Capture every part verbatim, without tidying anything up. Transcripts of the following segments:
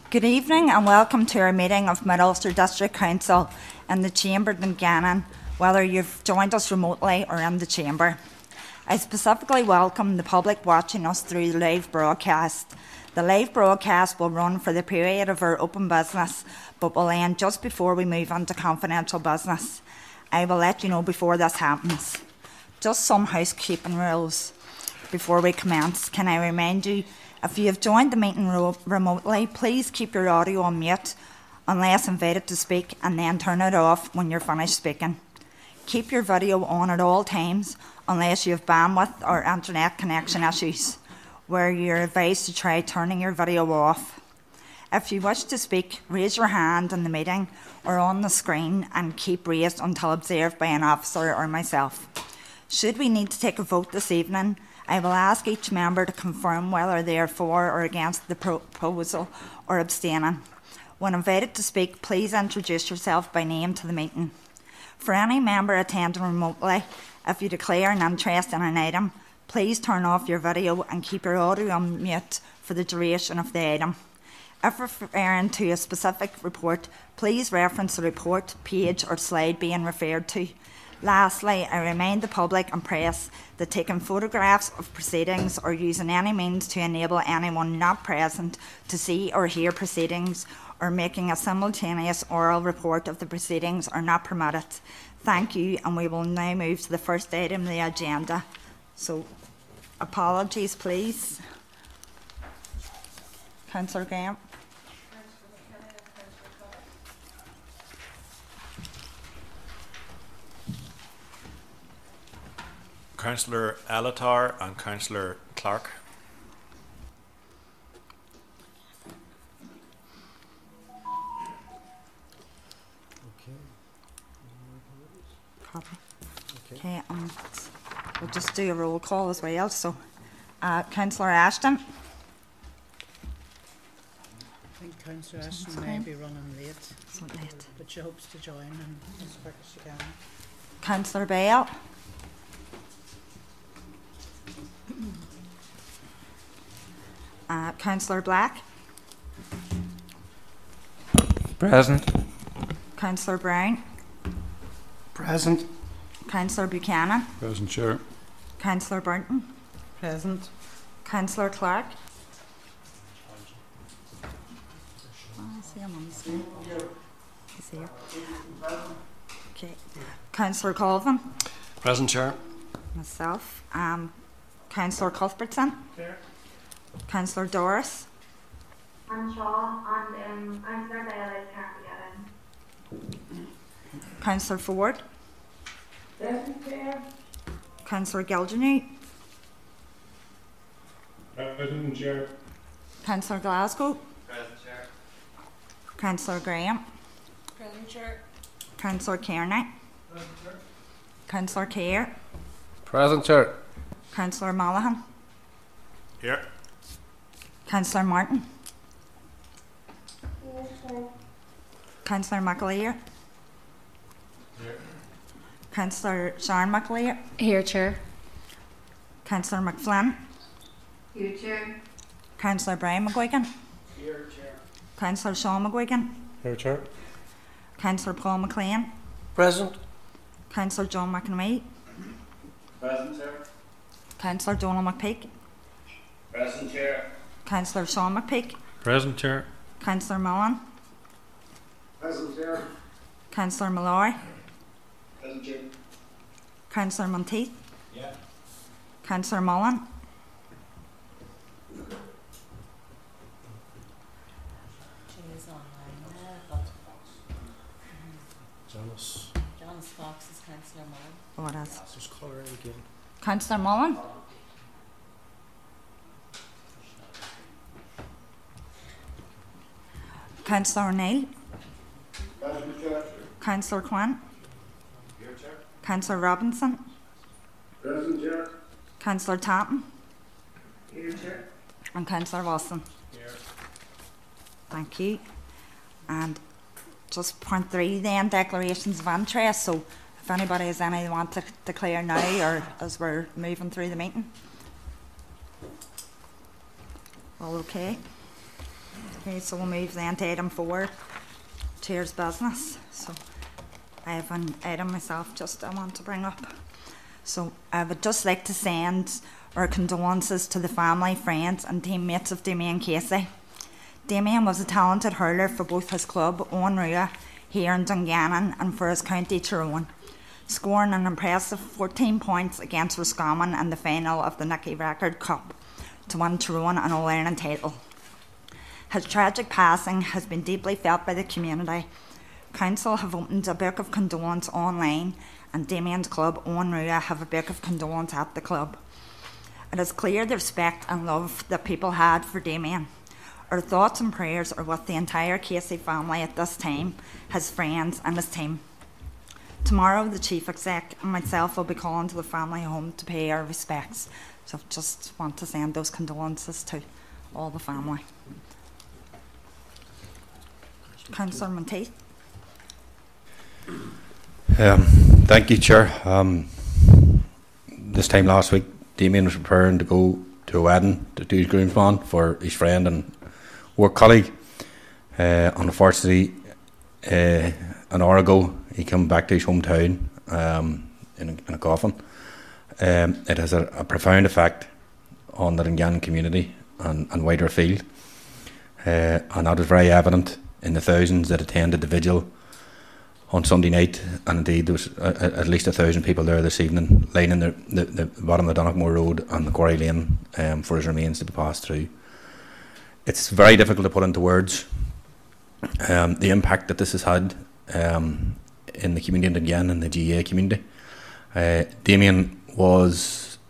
Good evening and welcome to our meeting of Mid Ulster District Council in the Chamber in Gannon, whether you've joined us remotely or in the Chamber. I specifically welcome the public watching us through the live broadcast. The live broadcast will run for the period of our open business, but will end just before we move on to confidential business. I will let you know before this happens. Just some housekeeping rules before we commence. Can I remind you, if you have joined the meeting ro- remotely, please keep your audio on mute unless invited to speak, and then turn it off when you're finished speaking. Keep your video on at all times unless you have bandwidth or internet connection issues, where you're advised to try turning your video off. If you wish to speak, raise your hand in the meeting or on the screen and keep raised until observed by an officer or myself. Should we need to take a vote this evening, I will ask each member to confirm whether they are for or against the proposal or abstaining. When invited to speak, please introduce yourself by name to the meeting. For any member attending remotely, if you declare an interest in an item, please turn off your video and keep your audio on mute for the duration of the item. If referring to a specific report, please reference the report, page or slide being referred to. Lastly, I remind the public and press that taking photographs of proceedings or using any means to enable anyone not present to see or hear proceedings or making a simultaneous oral report of the proceedings are not permitted. Thank you, and we will now move to the first item of the agenda. So, apologies please. Councillor Graham. Councillor Alatar and Councillor Clark. Copy. Okay, um, we'll just do a roll call as well. So, uh, Councillor Ashton. I think Councillor Ashton may be running late, So late. but she hopes to join and as quick as she can. Councillor Bale. Uh, Councillor Black. Present. Councillor Brown. Present. Councillor Buchanan. Present, Chair. Councillor Burton. Present. Councillor Clark. Oh, I see him on the screen. He's here. Okay. Councillor Colvin. Present, Chair. Myself. Um, Councillor Cuthbertson. Chair. Councillor Doris. I'm Shaw, and um, Councillor Bale is currently getting. Councillor Ford. Present, Chair. Councillor Gilgenue. Present, Chair. Councillor Glasgow. Present, Chair. Councillor Graham. Present, Chair. Councillor Kearney. Present, Chair. Councillor Kerr. Present, Chair. Councillor Monaghan. Here. Councillor Martin. Yes, sir. Councillor McAleer. Here. Councillor Sharon McAleer. Here, Chair. Councillor McFlynn. Here, Chair. Councillor Brian McGuigan. Here, Chair. Councillor Sean McGuigan. Here, Chair. Councillor Paul McLean. Present. Councillor John McNamee. Present, Chair. Councillor Donald McPeak. Present, Chair. Councillor Sean McPeak. Present, Chair. Councillor Mullen. Present, Chair. Councillor Malloy. Present, Chair. Councillor Monteith. Yeah. Councillor Mullen. She is online there, but Janice. Janice Fox is Councillor Mullen. Oh, it is. Just call her in again. Councillor Mullen. Councillor O'Neill. Present, Chair. Councillor Quinn. Here, Chair. Councillor Robinson. Present, Chair. Councillor Tatton. Here, Chair. And Councillor Wilson. Here. Thank you. And just point three then, declarations of interest. So if anybody has any they want to declare now or as we're moving through the meeting. All okay? Okay, so we'll move then to item four, Chair's business. So I have an item myself just I want to bring up. So I would just like to send our condolences to the family, friends and teammates of Damien Casey. Damien was a talented hurler for both his club, Owen Rua, here in Dungannon, and for his county Tyrone, scoring an impressive fourteen points against Roscommon in the final of the Nicky Record Cup to win Tyrone an All-Ireland title. His tragic passing has been deeply felt by the community. Council have opened a book of condolence online, and Damien's club, Owen Rua, have a book of condolence at the club. It is clear the respect and love that people had for Damien. Our thoughts and prayers are with the entire Casey family at this time, his friends and his team. Tomorrow, the Chief Exec and myself will be calling to the family home to pay our respects. So I just want to send those condolences to all the family. Councillor Monteith. Um, thank you, Chair. Um, this time last week, Damien was preparing to go to a wedding to do his groomsman for his friend and work colleague. Uh, unfortunately, uh, an hour ago, he came back to his hometown um, in, a, in a coffin. Um, it has a, a profound effect on the Dungannon community and, and wider field, uh, and that is very evident in the thousands that attended the vigil on Sunday night, and indeed there was a, a, at least a thousand people there this evening, lining the, the, the bottom of the Donaghmore Road and the Quarry Lane um, for his remains to be passed through. It's very difficult to put into words um, the impact that this has had um, in the community in Dungannon and the G A A community. Uh, Damien was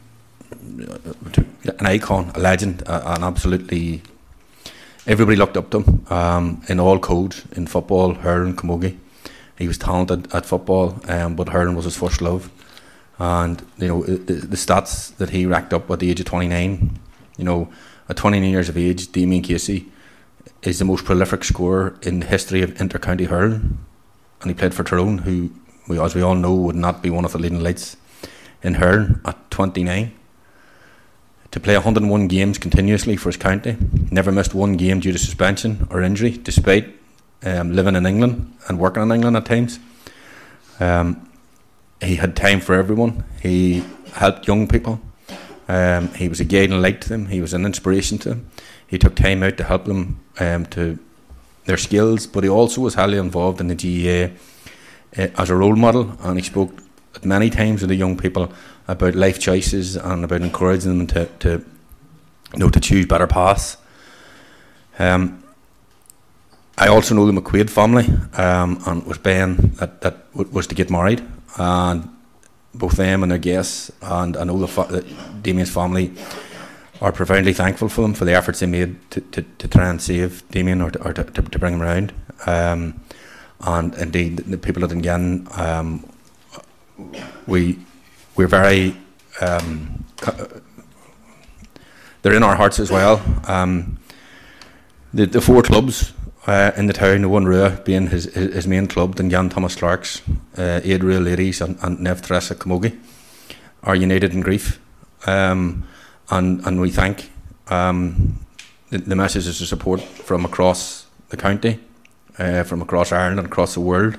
an icon, a legend, uh, an absolutely... Everybody looked up to him um, in all codes, in football, hurling, camogie. He was talented at football, um, but hurling was his first love. And you know the, the stats that he racked up at the age of twenty-nine. You know, at twenty-nine years of age, Damien Casey is the most prolific scorer in the history of inter-county hurling, and he played for Tyrone, who, we, as we all know, would not be one of the leading lights in hurling at twenty-nine. To play one hundred and one games continuously for his county, never missed one game due to suspension or injury, despite um, living in England and working in England at times. Um, he had time for everyone. He helped young people. Um, he was a guiding light to them. He was an inspiration to them. He took time out to help them um, to their skills, but he also was highly involved in the G A A uh, as a role model, and he spoke many times with the young people about life choices and about encouraging them to, to you know, to choose better paths. Um, I also know the McQuaid family, um, and it was Ben that, that w- was to get married, and both them and their guests, and I know the fa- that Damien's family are profoundly thankful for them for the efforts they made to, to, to try and save Damien or to, or to, to, to bring him around. Um, and indeed, the people at Dungannon, um, we we're very um, they're in our hearts as well. Um, the the four clubs uh, in the town, the One Rua being his, his his main club, Dungannon Thomas Clark's, uh, Aid Rua Ladies and, and Nev Theresa Camogie, are united in grief, um, and and we thank um, the, the messages of support from across the county, uh, from across Ireland and across the world.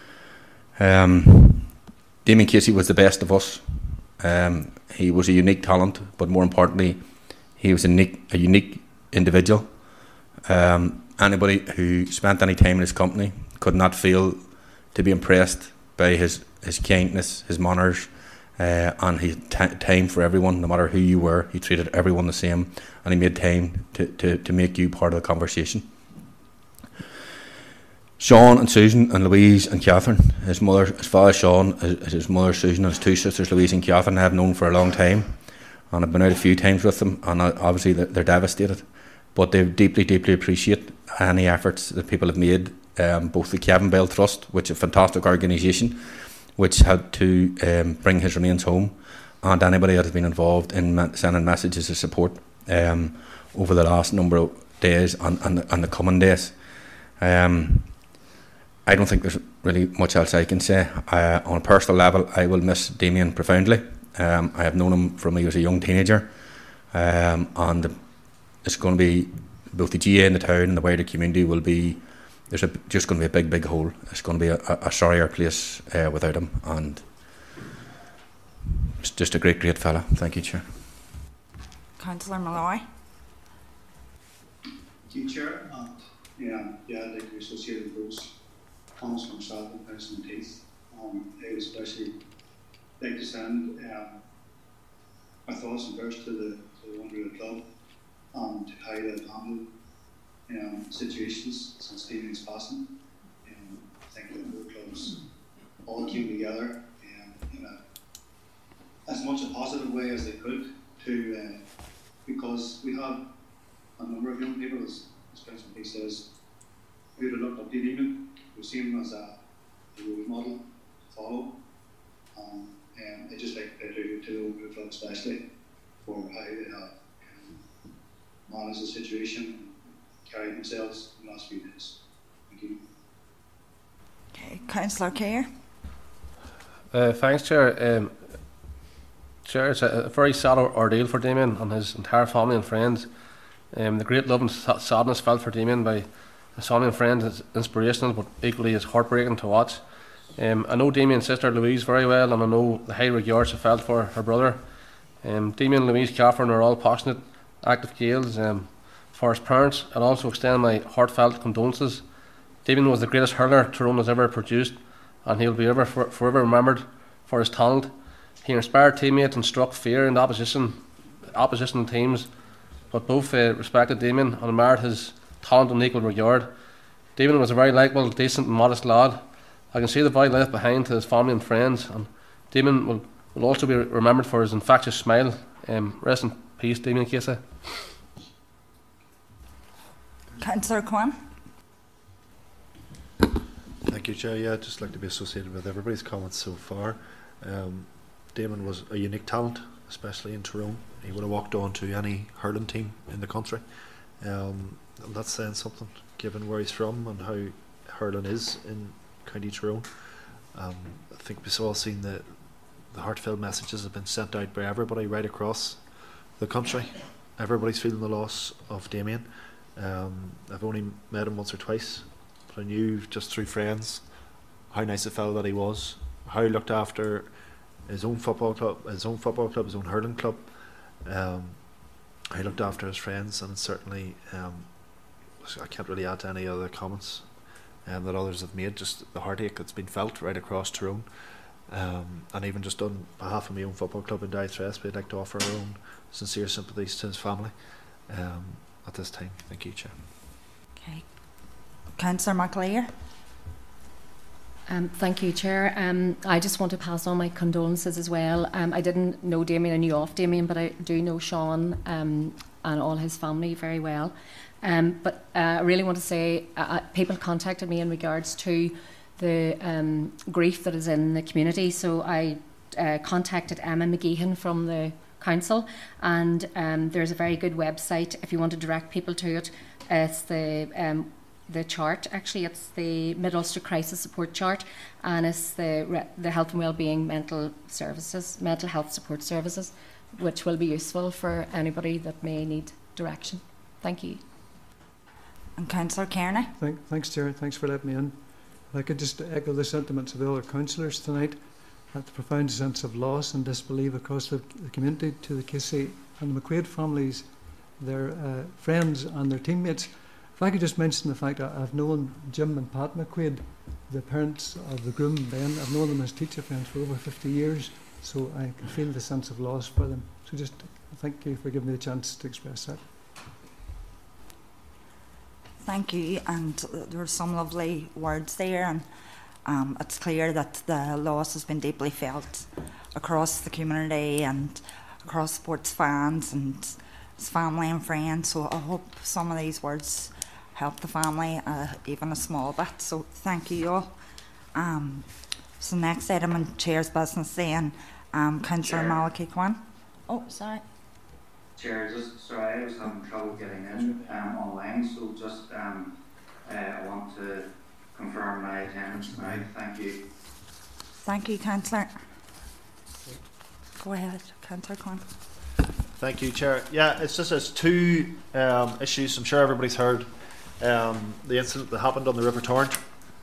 Um, Damien Casey was the best of us. Um, he was a unique talent, but more importantly, he was a unique, a unique individual. Um, anybody who spent any time in his company could not fail to be impressed by his, his kindness, his manners, uh, and his t- time for everyone, no matter who you were. He treated everyone the same, and he made time to, to, to make you part of the conversation. Sean and Susan and Louise and Catherine, his mother, his father Sean, his, his mother Susan and his two sisters Louise and Catherine I have known for a long time, and I've been out a few times with them, and obviously they're, they're devastated, but they deeply, deeply appreciate any efforts that people have made, um, both the Kevin Bell Trust, which is a fantastic organisation, which helped to um, bring his remains home, and anybody that has been involved in ma- sending messages of support um, over the last number of days and, and, and the coming days. Um, I don't think there's really much else I can say. Uh, on a personal level, I will miss Damien profoundly. Um, I have known him from when he was a young teenager, um, and it's going to be both the G A and the town and the wider community will be, there's a, just going to be a big, big hole. It's going to be a, a, a sorrier place uh, without him, and it's just a great, great fella. Thank you, Chair. Councillor Malloy. Thank you, Chair. And yeah, yeah, I'd like to associate with those comments from myself and Councillor Teeth. Um, I would especially like to send um, my thoughts and prayers to the, to the Wonder of the club and how they've handled um, situations since Stephen's passing. Um, I think that both clubs all came together um, in a, as much a positive way as they could to uh, because we have a number of young people, as, as Councillor Teeth says, who would have looked up to Damien, who see him as a, a role model to follow. Um, and I just like to do to the club especially for how they have um, managed the situation and carried themselves in the last few days. Thank you. Okay, Councillor Kerr. Uh, thanks, Chair. Um, Chair, it's a, a very sad ordeal for Damien and his entire family and friends. Um, the great love and sadness felt for Damien by his family and friends is inspirational, but equally is heartbreaking to watch. Um, I know Damien's sister Louise very well, and I know the high regard she felt for her brother. Um, Damien and Louise Catherine are all passionate, active Gaels. Um, for his parents, I'd also extend my heartfelt condolences. Damien was the greatest hurler Tyrone has ever produced, and he'll be ever for, forever remembered for his talent. He inspired teammates and struck fear in the opposition, opposition teams, but both uh, respected Damien and admired his talent in equal regard. Damien was a very likeable, decent and modest lad. I can see the value left behind to his family and friends, and Damien will, will also be remembered for his infectious smile. Um, rest in peace, Damien Casey. Councillor Kwan. Thank you, Chair. Yeah, I'd just like to be associated with everybody's comments so far. Um, Damien was a unique talent, especially in Tyrone. He would have walked on to any hurling team in the country. Um, and that's saying something, given where he's from and how hurling is in County Tyrone. Um, I think we've all seen the, the heartfelt messages have been sent out by everybody right across the country. Everybody's feeling the loss of Damien. Um, I've only met him once or twice, but I knew just through friends how nice a fellow that he was, how he looked after his own football club, his own football club, his own hurling club. Um, he looked after his friends, and certainly um, I can't really add to any other comments um, that others have made. Just the heartache that's been felt right across Tyrone, um, and even just on behalf of my own football club in Dythrest, we'd like to offer our own sincere sympathies to his family um, at this time. Thank you, Chair. Okay, Councillor McAleer. Um, thank you, Chair. Um, I just want to pass on my condolences as well. Um, I didn't know Damien, I knew of Damien, but I do know Sean um, and all his family very well. Um, but uh, I really want to say uh, people contacted me in regards to the um, grief that is in the community. So I uh, contacted Emma McGeehan from the council, and um, there's a very good website if you want to direct people to it. Uh, it's the um, the chart, actually it's the Mid-Ulster Crisis Support Chart, and it's the the Health and Wellbeing Mental Services, Mental Health Support Services, which will be useful for anybody that may need direction. Thank you. And Councillor Kearney. Thank, thanks, Chair. Thanks for letting me in. If I could just echo the sentiments of the other councillors tonight, at the profound sense of loss and disbelief across the, the community to the Casey and the McQuaid families, their uh, friends and their teammates. If I could just mention the fact that I've known Jim and Pat McQuaid, the parents of the groom Ben, I've known them as teacher friends for over fifty years, so I can feel the sense of loss for them. So just thank you for giving me the chance to express that. Thank you, and there were some lovely words there, and um, it's clear that the loss has been deeply felt across the community and across sports fans and his family and friends, so I hope some of these words help the family, uh, even a small bit, so thank you all. Um, so next item on Chair's business then, um, Councillor Malachi Kwan. Oh, sorry. Chair, just sorry, I was having trouble getting in um, online, so just um, uh, I want to confirm my attendance tonight. Thank you. Thank you, Councillor. Go ahead, Councillor Kwan. Thank you, Chair. Yeah, it's just there's two um, issues. I'm sure everybody's heard um, the incident that happened on the River Torrent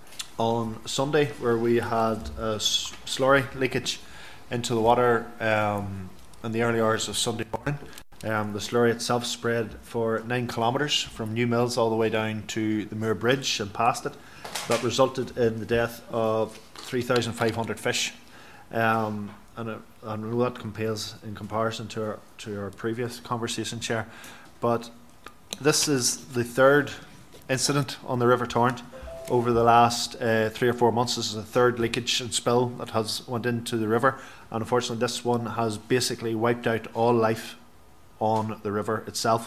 on Sunday, where we had a s- slurry leakage into the water um, in the early hours of Sunday morning. Um, the slurry itself spread for nine kilometres from New Mills all the way down to the Moor Bridge and past it. That resulted in the death of three thousand five hundred fish. Um, and it, I know that compares in comparison to our, to our previous conversation, Chair. But this is the third incident on the River Torrent over the last uh, three or four months. This is the third leakage and spill that has went into the river. And unfortunately, this one has basically wiped out all life on the river itself.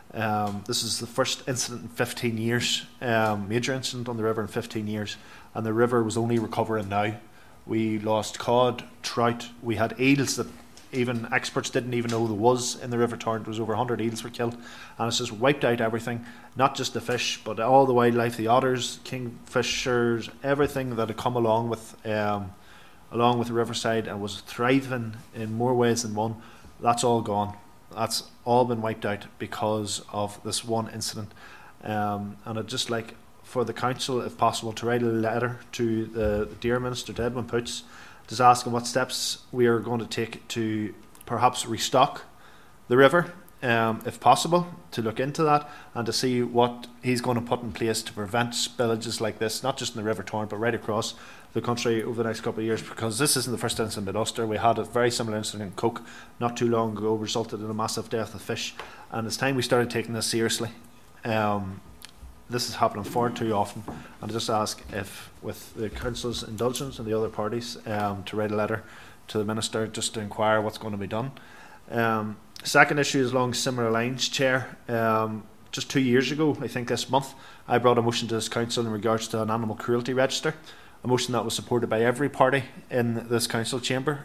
Um, this is the first incident in fifteen years, um, major incident on the river in fifteen years, and the river was only recovering now. We lost cod, trout, we had eels that even experts didn't even know there was in the River Torrent. There was over one hundred eels were killed, and it's just wiped out everything, not just the fish, but all the wildlife, the otters, kingfishers, everything that had come along with um, along with the riverside and was thriving in more ways than one. That's all gone. That's all been wiped out because of this one incident. Um, and I'd just like for the council, if possible, to write a letter to the, the Dear Minister, to Edmund Poots, just asking what steps we are going to take to perhaps restock the river, um, if possible, to look into that and to see what he's going to put in place to prevent spillages like this, not just in the River Torrent, but right across the country over the next couple of years, because this isn't the first incident in Ulster. We had a very similar incident in Coke not too long ago, resulted in a massive death of fish, and it's time we started taking this seriously. Um, this is happening far too often, and I just ask if, with the council's indulgence and the other parties, um, to write a letter to the Minister just to inquire what's going to be done. Um, second issue is along similar lines, Chair. Um, just two years ago, I think this month, I brought a motion to this council in regards to an animal cruelty register, a motion that was supported by every party in this council chamber.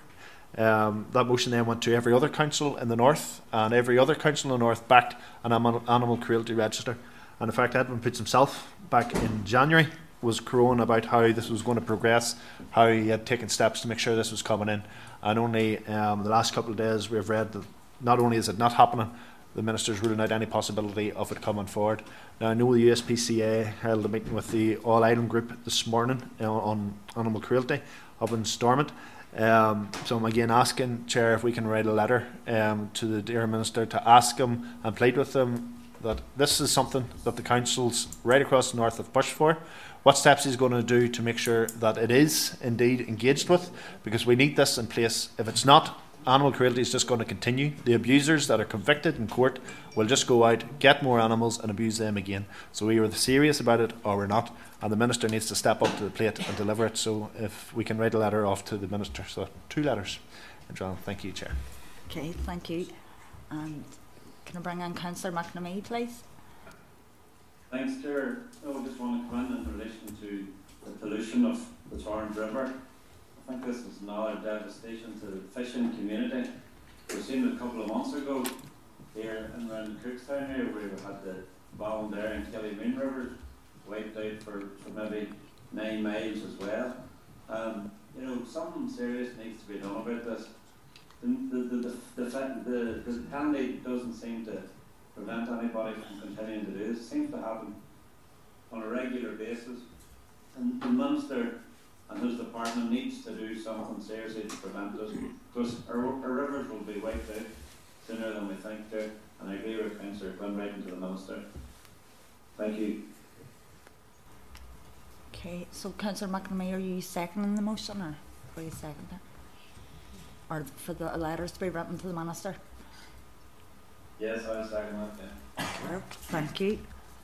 Um, that motion then went to every other council in the north, and every other council in the north backed an animal, animal cruelty register. And in fact, Edmund Poots himself, back in January, was crowing about how this was going to progress, how he had taken steps to make sure this was coming in. And only um, the last couple of days we've read that not only is it not happening, the Minister's ruling out any possibility of it coming forward. Now, I know the U S P C A held a meeting with the All Ireland group this morning uh, on animal cruelty up in Stormont. Um, so I'm again asking, Chair, if we can write a letter um, to the Dear Minister to ask him and plead with him that this is something that the councils right across the north have pushed for, what steps he's going to do to make sure that it is indeed engaged with, because we need this in place. If it's not, animal cruelty is just going to continue. The abusers that are convicted in court will just go out, get more animals and abuse them again. So we are serious about it or we're not, and the Minister needs to step up to the plate and deliver it. So if we can write a letter off to the Minister, so two letters. John, thank you, Chair. Okay, thank you. And can I bring in Councillor McNamee, please? Thanks, Chair. No, I just want to come in in relation to the pollution of the Torrent River. I think this is another devastation to the fishing community. We've seen it a couple of months ago here in around Cookstown here, where we had the Ballandare and Killymoon rivers wiped out for, for maybe nine miles as well. Um, you know, something serious needs to be done about this. The, the, the, the, the, the, the penalty doesn't seem to prevent anybody from continuing to do this. It seems to happen on a regular basis. And the Minister and his department needs to do something seriously to prevent this, because our, our rivers will be wiped out sooner than we think too. And I agree with Councillor Quinn writing to the Minister. Thank you. Okay, so Councillor McNamee, are you seconding the motion, or will you second it? Or for the letters to be written to the Minister? Yes, I was second that, yeah. Thank you.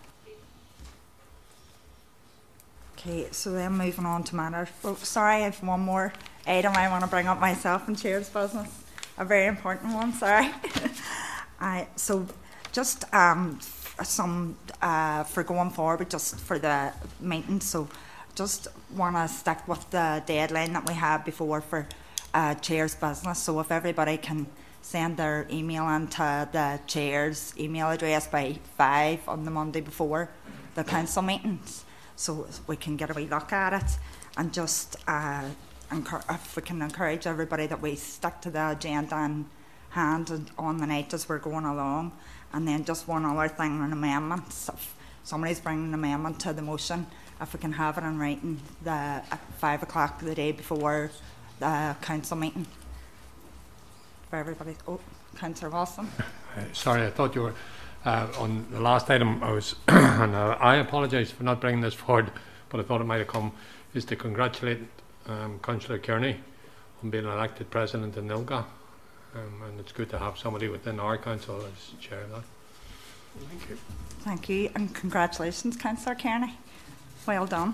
Okay, so then moving on to matters. Oh, sorry, I have one more item I want to bring up myself in Chair's business. A very important one, sorry. I, so just um, some uh, for going forward, just for the meeting. So just want to stick with the deadline that we had before for uh, Chair's business. So if everybody can send their email into the Chair's email address by five on the Monday before the council meetings, so we can get a wee look at it, and just uh, if we can encourage everybody that we stick to the agenda and handed on the night as we're going along. And then just one other thing, an amendment. If somebody's bringing an amendment to the motion, if we can have it in writing the, at five o'clock the day before the council meeting. For everybody. Oh, Councillor Wilson. Uh, sorry, I thought you were uh, on the last item. I was, and uh, I apologise for not bringing this forward, but I thought it might have come. Is to congratulate um, Councillor Kearney on being elected president in Nilga, um, and it's good to have somebody within our council as chair of that. Thank you. Thank you, and congratulations, Councillor Kearney. Well done.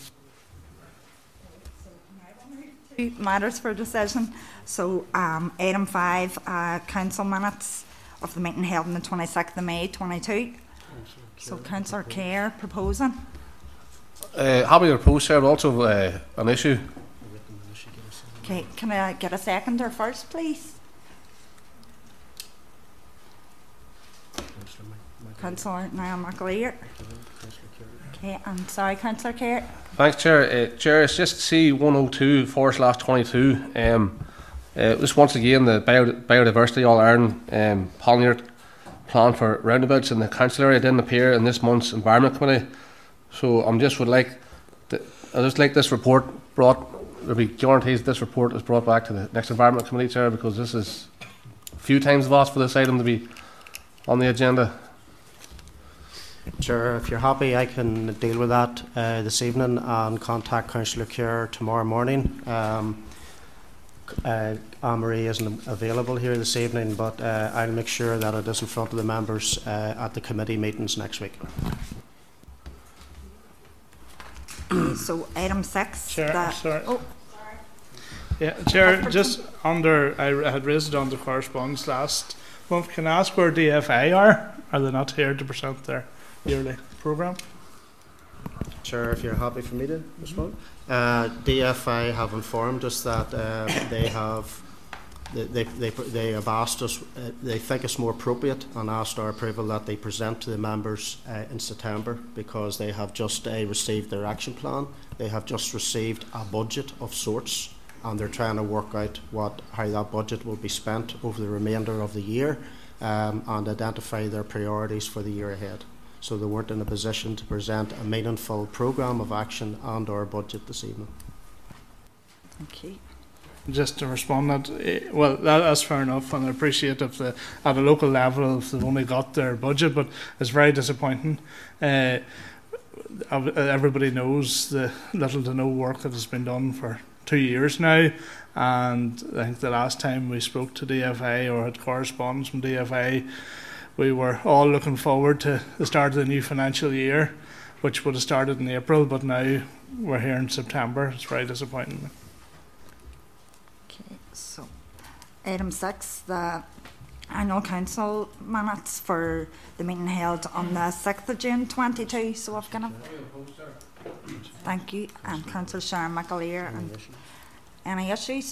Two matters for decision. So, um, item five, uh, council minutes of the meeting held on the twenty-sixth of May twenty-two. So, Councillor Kerr proposing. Uh, happy to propose, Chair, but also uh, an issue. Okay, can I get a seconder first, please? Councillor Niall McAleer. Okay, I'm sorry, Councillor Kerr. Thanks, Chair. Uh, Chair, it's just C one oh two forward slash twenty-two. Um, uh, this once again the bio biodiversity All Ireland um, pollinator plan for roundabouts in the council area didn't appear in this month's Environment Committee. So I'm just would like, to, I just like this report brought. There be guarantees this report is brought back to the next Environment Committee, Chair, because this is a few times I've asked for this item to be on the agenda. Sure, if you're happy, I can deal with that uh, this evening and contact Councillor Kerr tomorrow morning. Um, uh, Anne-Marie isn't available here this evening, but uh, I'll make sure that it is in front of the members uh, at the committee meetings next week. So, item six. Chair, that, sorry. Oh, Yeah, Chair, just under, I had raised it under correspondence last month. Can I ask where D F A are? Are they not here to present their yearly programme? Sure, if you're happy for me to respond. Uh, D F I have informed us that uh, they have they, they, they, they have asked us, uh, they think it's more appropriate and asked our approval that they present to the members uh, in September, because they have just uh, received their action plan. They have just received a budget of sorts, and they're trying to work out what how that budget will be spent over the remainder of the year, um, and identify their priorities for the year ahead. So they weren't in a position to present a meaningful programme of action and our budget this evening. thank you. Just to respond, that well, that, that's fair enough, and I appreciate if the at a local level if they've only got their budget, but it's very disappointing. Uh, everybody knows the little to no work that has been done for two years now, and I think the last time we spoke to D F A or had correspondence from D F A, we were all looking forward to the start of the new financial year, which would have started in April, but now we're here in September. It's very disappointing. Okay, so item six, the annual council minutes for the meeting held on the sixth of June twenty-two. So I've got a thank you, and Councillor Sharon McAleer. And any issues?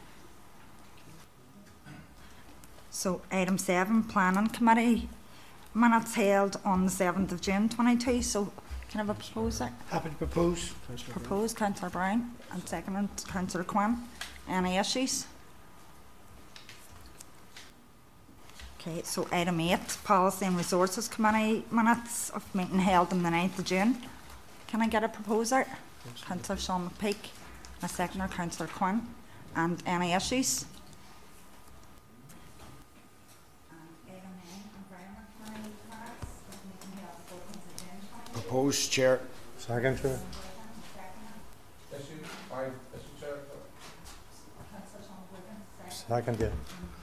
So item seven, planning committee minutes held on the seventh of June twenty-two. So can I have a proposer? Happy to propose. Propose Councillor Brown and second Councillor Quinn. Any issues? Okay, so item eight, policy and resources committee minutes of meeting held on the ninth of June. Can I get a proposer? Councillor Sean McPeak, a seconder Councillor Quinn. And any issues? Proposed, Chair. Second, Chair. Second, yeah.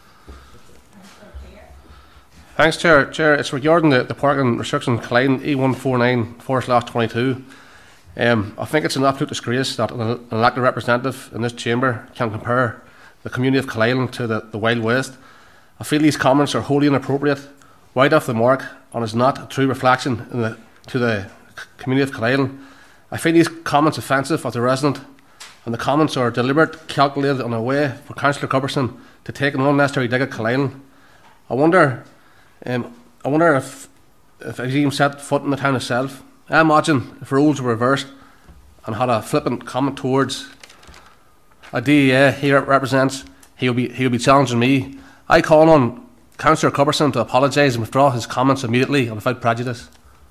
Thanks, Chair. Chair, it's regarding the, the parking restriction Culloden E one forty-nine forward slash twenty-two. Um, I think it's an absolute disgrace that an, an elected representative in this chamber can compare the community of Culloden to the, the Wild West. I feel these comments are wholly inappropriate, wide off the mark, and is not a true reflection in the, to the community of Culloden. I find these comments offensive as a resident, and the comments are deliberate, calculated in a way for Councillor Culbertson to take an unnecessary dig at Culloden. I wonder, um, I wonder if if he's even set foot in the town itself. I imagine if roles were reversed and had a flippant comment towards a D E A he represents, he'll be he'll be challenging me I call on Councillor Culbertson to apologise and withdraw his comments immediately and without prejudice.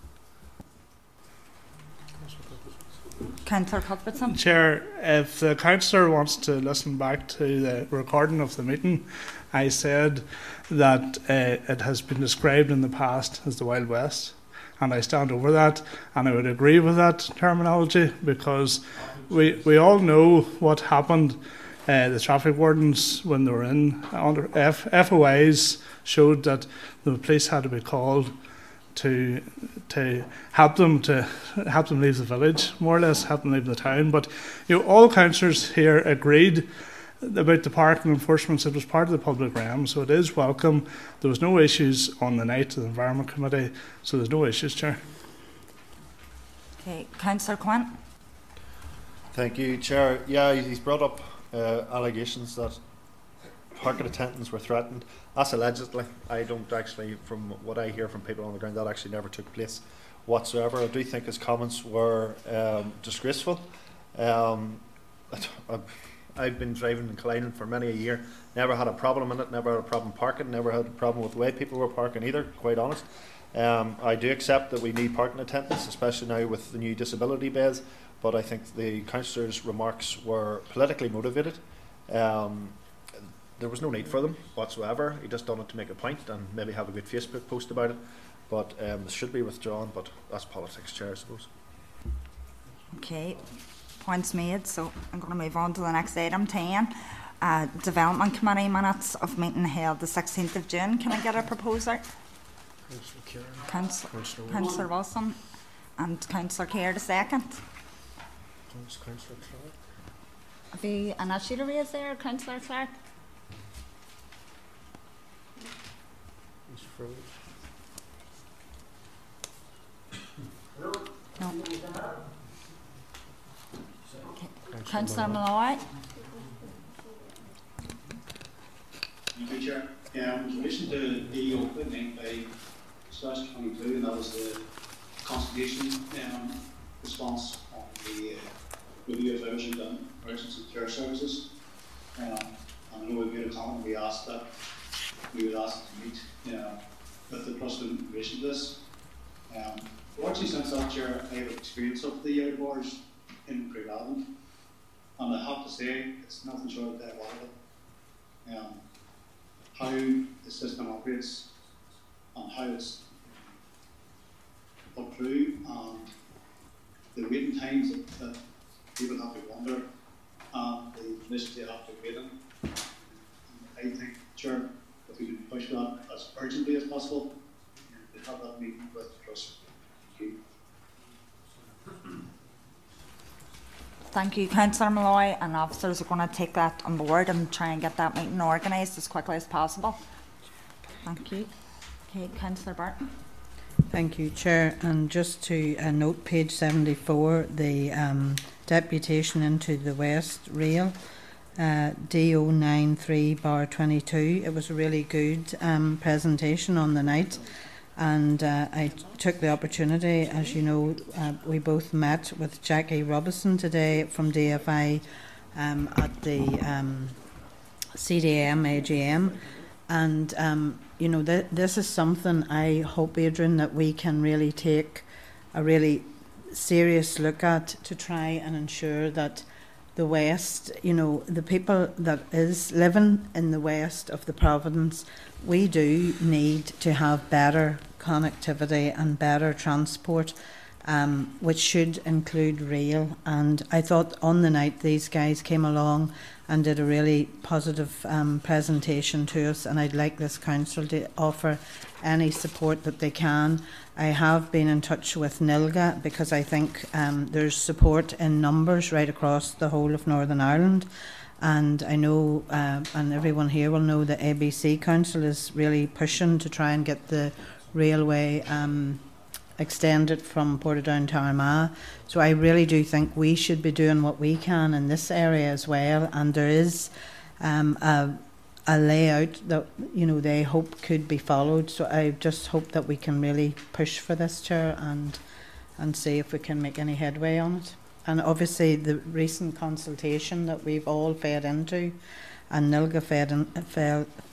Councillor Cuthbertson. Chair, if the councillor wants to listen back to the recording of the meeting, I said that uh, it has been described in the past as the Wild West, and I stand over that, and I would agree with that terminology, because we we all know what happened. Uh, the traffic wardens, when they were in under F, F O Is, showed that the police had to be called to to help them to help them leave the village, more or less help them leave the town. But you know, all councillors here agreed about the parking enforcement. It was part of the public realm, so it is welcome. There was no issues on the night of the Environment Committee, so there's no issues, Chair. Okay, Councillor Quinn. Thank you, Chair. Yeah, he's brought up uh, allegations that parking attendants were threatened. That's allegedly. I don't actually, from what I hear from people on the ground, that actually never took place whatsoever. I do think his comments were um, disgraceful. Um, I've been driving in Killeen for many a year, never had a problem in it, never had a problem parking, never had a problem with the way people were parking either, quite honest. Um, I do accept that we need parking attendants, especially now with the new disability beds, but I think the councillor's remarks were politically motivated. Um, there was no need for them whatsoever. He just done it to make a point and maybe have a good Facebook post about it, but um, this should be withdrawn, but that's politics, Chair, I suppose. Okay, points made, so I'm going to move on to the next item, ten. Uh, Development Committee minutes of meeting held the sixteenth of June. Can I get a proposer? Councillor Wilson. Councillor Wilson and Councillor Kerr the second. Councillor Clark. Have you an issue to raise there, Councillor Clark? He's froze. No. Okay. Councillor Malloy. Thank you, Chair. Um, in relation to the opening by slash twenty-two, and that was the consultation um, response on the uh, review of urgent and emergency care services. Um, and I know we made a comment, we asked that we would ask to meet uh, with the trust in relation to this. Um, well, actually, since that, Chair, I have experience of the outdoors in Craigavon, and I have to say it's nothing short of diabolical. Um, how the system operates and how it's put through, and the waiting times that, that people have to wonder, and the conditions they have to wait in. And I think, Chair, if we can push that as urgently as possible, and to have that meeting with the trust. Thank you. Thank you, Councillor Malloy, and officers are going to take that on board and try and get that meeting organised as quickly as possible. Thank you. Okay, Councillor Barton. Thank you, Chair. And just to uh, note, page seventy-four, the um, deputation into the West Rail, uh, D O ninety-three bar twenty-two. It was a really good um, presentation on the night. And uh, I took the opportunity, as you know, uh, we both met with Jackie Robinson today from D F I um, at the um, C D M A G M. And, um, you know, th this is something I hope, Adrian, that we can really take a really serious look at to try and ensure that the West, you know, the people that is living in the west of the province, we do need to have better connectivity and better transport, um, which should include rail. And I thought on the night these guys came along and did a really positive um, presentation to us, and I'd like this council to offer any support that they can. I have been in touch with NILGA because I think um, there's support in numbers right across the whole of Northern Ireland. And I know, uh, and everyone here will know, that A B C Council is really pushing to try and get the railway um, extended from Portadown to Armagh. So I really do think we should be doing what we can in this area as well. And there is um, a, a layout that, you know, they hope could be followed. So I just hope that we can really push for this, Chair, and and see if we can make any headway on it. And obviously the recent consultation that we've all fed into, and NILGA fed, in, fed,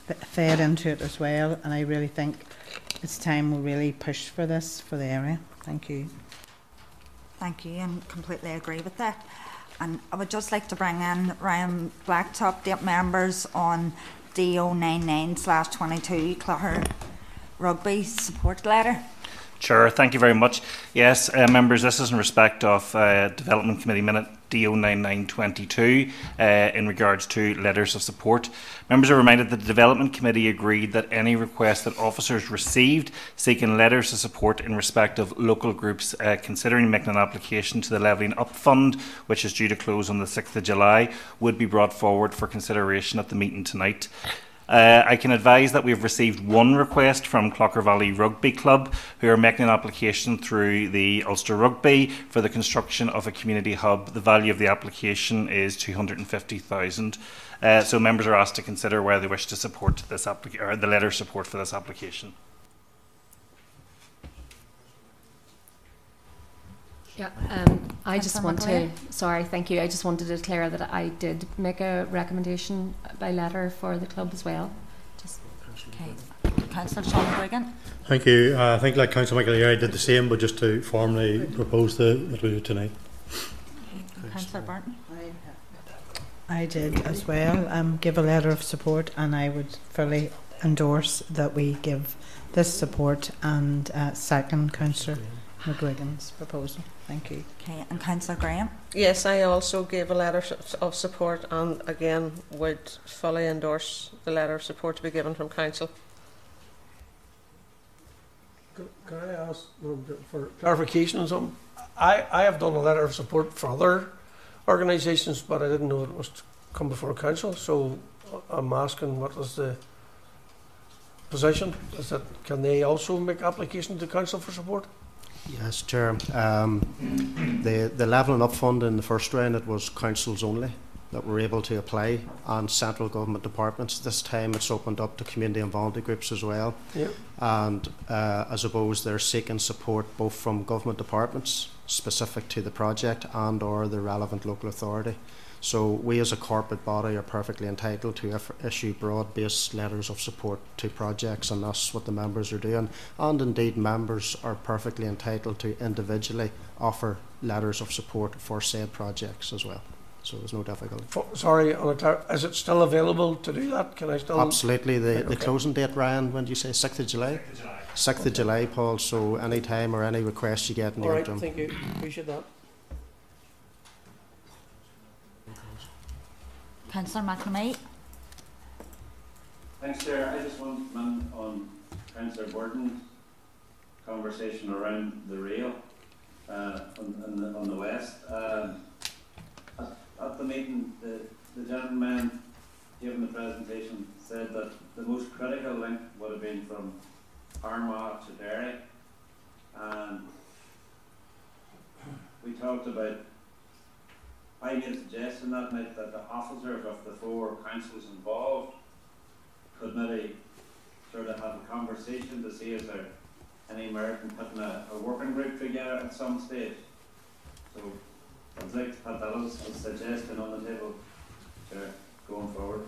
fed into it as well, and I really think it's time we really push for this for the area. Thank you. Thank you, and completely agree with that. And I would just like to bring in Ryan Black to update members on D O ninety-nine slash twenty-two Clogher Rugby support letter. Chair, thank you very much. Yes, uh, members, this is in respect of uh, Development Committee Minute D O ninety-nine twenty-two uh, in regards to letters of support. Members are reminded that the Development Committee agreed that any request that officers received seeking letters of support in respect of local groups uh, considering making an application to the Levelling Up Fund, which is due to close on the sixth of July, would be brought forward for consideration at the meeting tonight. Uh, I can advise that we have received one request from Clogher Valley Rugby Club, who are making an application through the Ulster Rugby for the construction of a community hub. The value of the application is two hundred fifty thousand dollars. Uh, so members are asked to consider whether they wish to support this applica- or the letter of support for this application. Yeah, um, I just Councillor want to, McAleer. sorry, thank you. I just wanted to declare that I did make a recommendation by letter for the club as well. Just Okay. Councillor Sean McGuigan. Thank you. Uh, I think like Councillor McAleer, I did the same, but just to formally propose the what we do tonight. Councillor Burton. I did as well um, give a letter of support, and I would fully endorse that we give this support and uh, second Councillor McGuigan's proposal. Thank you. Okay, and Councillor Graham. Yes, I also gave a letter of support, and again would fully endorse the letter of support to be given from Council. Can I ask for clarification on something? I, I have done a letter of support for other organisations, but I didn't know it was to come before Council, so I'm asking what is the position? Is that, can they also make application to Council for support? Yes, Chair. Um, the, the Levelling Up Fund in the first round, it was councils only that were able to apply, and central government departments. This time it's opened up to community and voluntary groups as well. Yep. And uh, I suppose they're seeking support both from government departments specific to the project and or the relevant local authority. So we as a corporate body are perfectly entitled to if- issue broad-based letters of support to projects, and that's what the members are doing. And indeed members are perfectly entitled to individually offer letters of support for said projects as well. So there's no difficulty. For, sorry, on a clar- is it still available to do that? Can I still? Absolutely. The, Right, the okay. closing date, Ryan, when did you say? sixth of July? sixth of July, Paul. So any time or any request you get in the All right, interim. thank you. Appreciate that. Councillor McNamee. Thanks, Chair. I just want to comment on Councillor Burton's conversation around the rail uh, on, on, the, on the west. Um, at, at the meeting, the, the gentleman giving the presentation said that the most critical link would have been from Armagh to Derry, and we talked about, I made a suggestion that night that the officers of the four councils involved could maybe sort of have a conversation to see is there any merit in putting a, a working group together at some stage. So I'd like to put that as a suggestion on the table, Chair, going forward.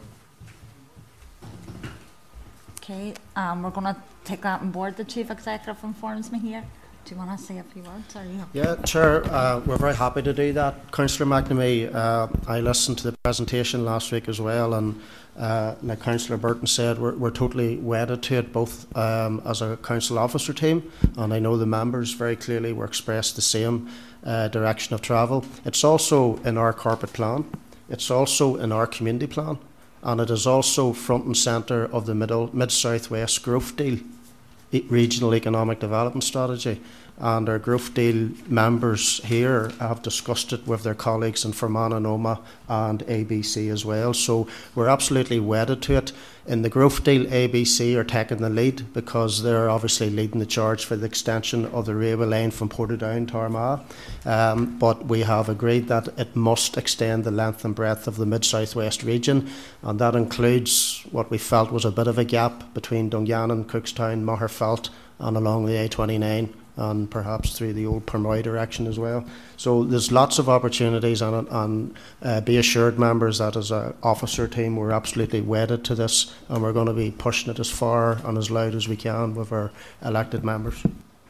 Okay, um, we're going to take that on board. The Chief Executive informs me here. Do you want to say a few words? Or you? Yeah, Chair, uh, we're very happy to do that. Councillor McNamee, uh, I listened to the presentation last week as well, and uh, like Councillor Burton said, we're, we're totally wedded to it, both um, as a council officer team, and I know the members very clearly were expressed the same uh, direction of travel. It's also in our corporate plan, it's also in our community plan, and it is also front and centre of the middle Mid-South West Growth Deal e- Regional Economic Development Strategy. And our Growth Deal members here have discussed it with their colleagues in Fermanagh and Omagh and A B C as well. So we're absolutely wedded to it. In the Growth Deal, A B C are taking the lead because they're obviously leading the charge for the extension of the railway line from Portadown to Armagh. Um, but we have agreed that it must extend the length and breadth of the Mid-South West region, and that includes what we felt was a bit of a gap between Dungannon, Cookstown, Maherfelt and along the A twenty-nine and perhaps through the old Permoy direction as well. So there's lots of opportunities, and, and uh, be assured, members, that as an officer team we're absolutely wedded to this, and we're going to be pushing it as far and as loud as we can with our elected members.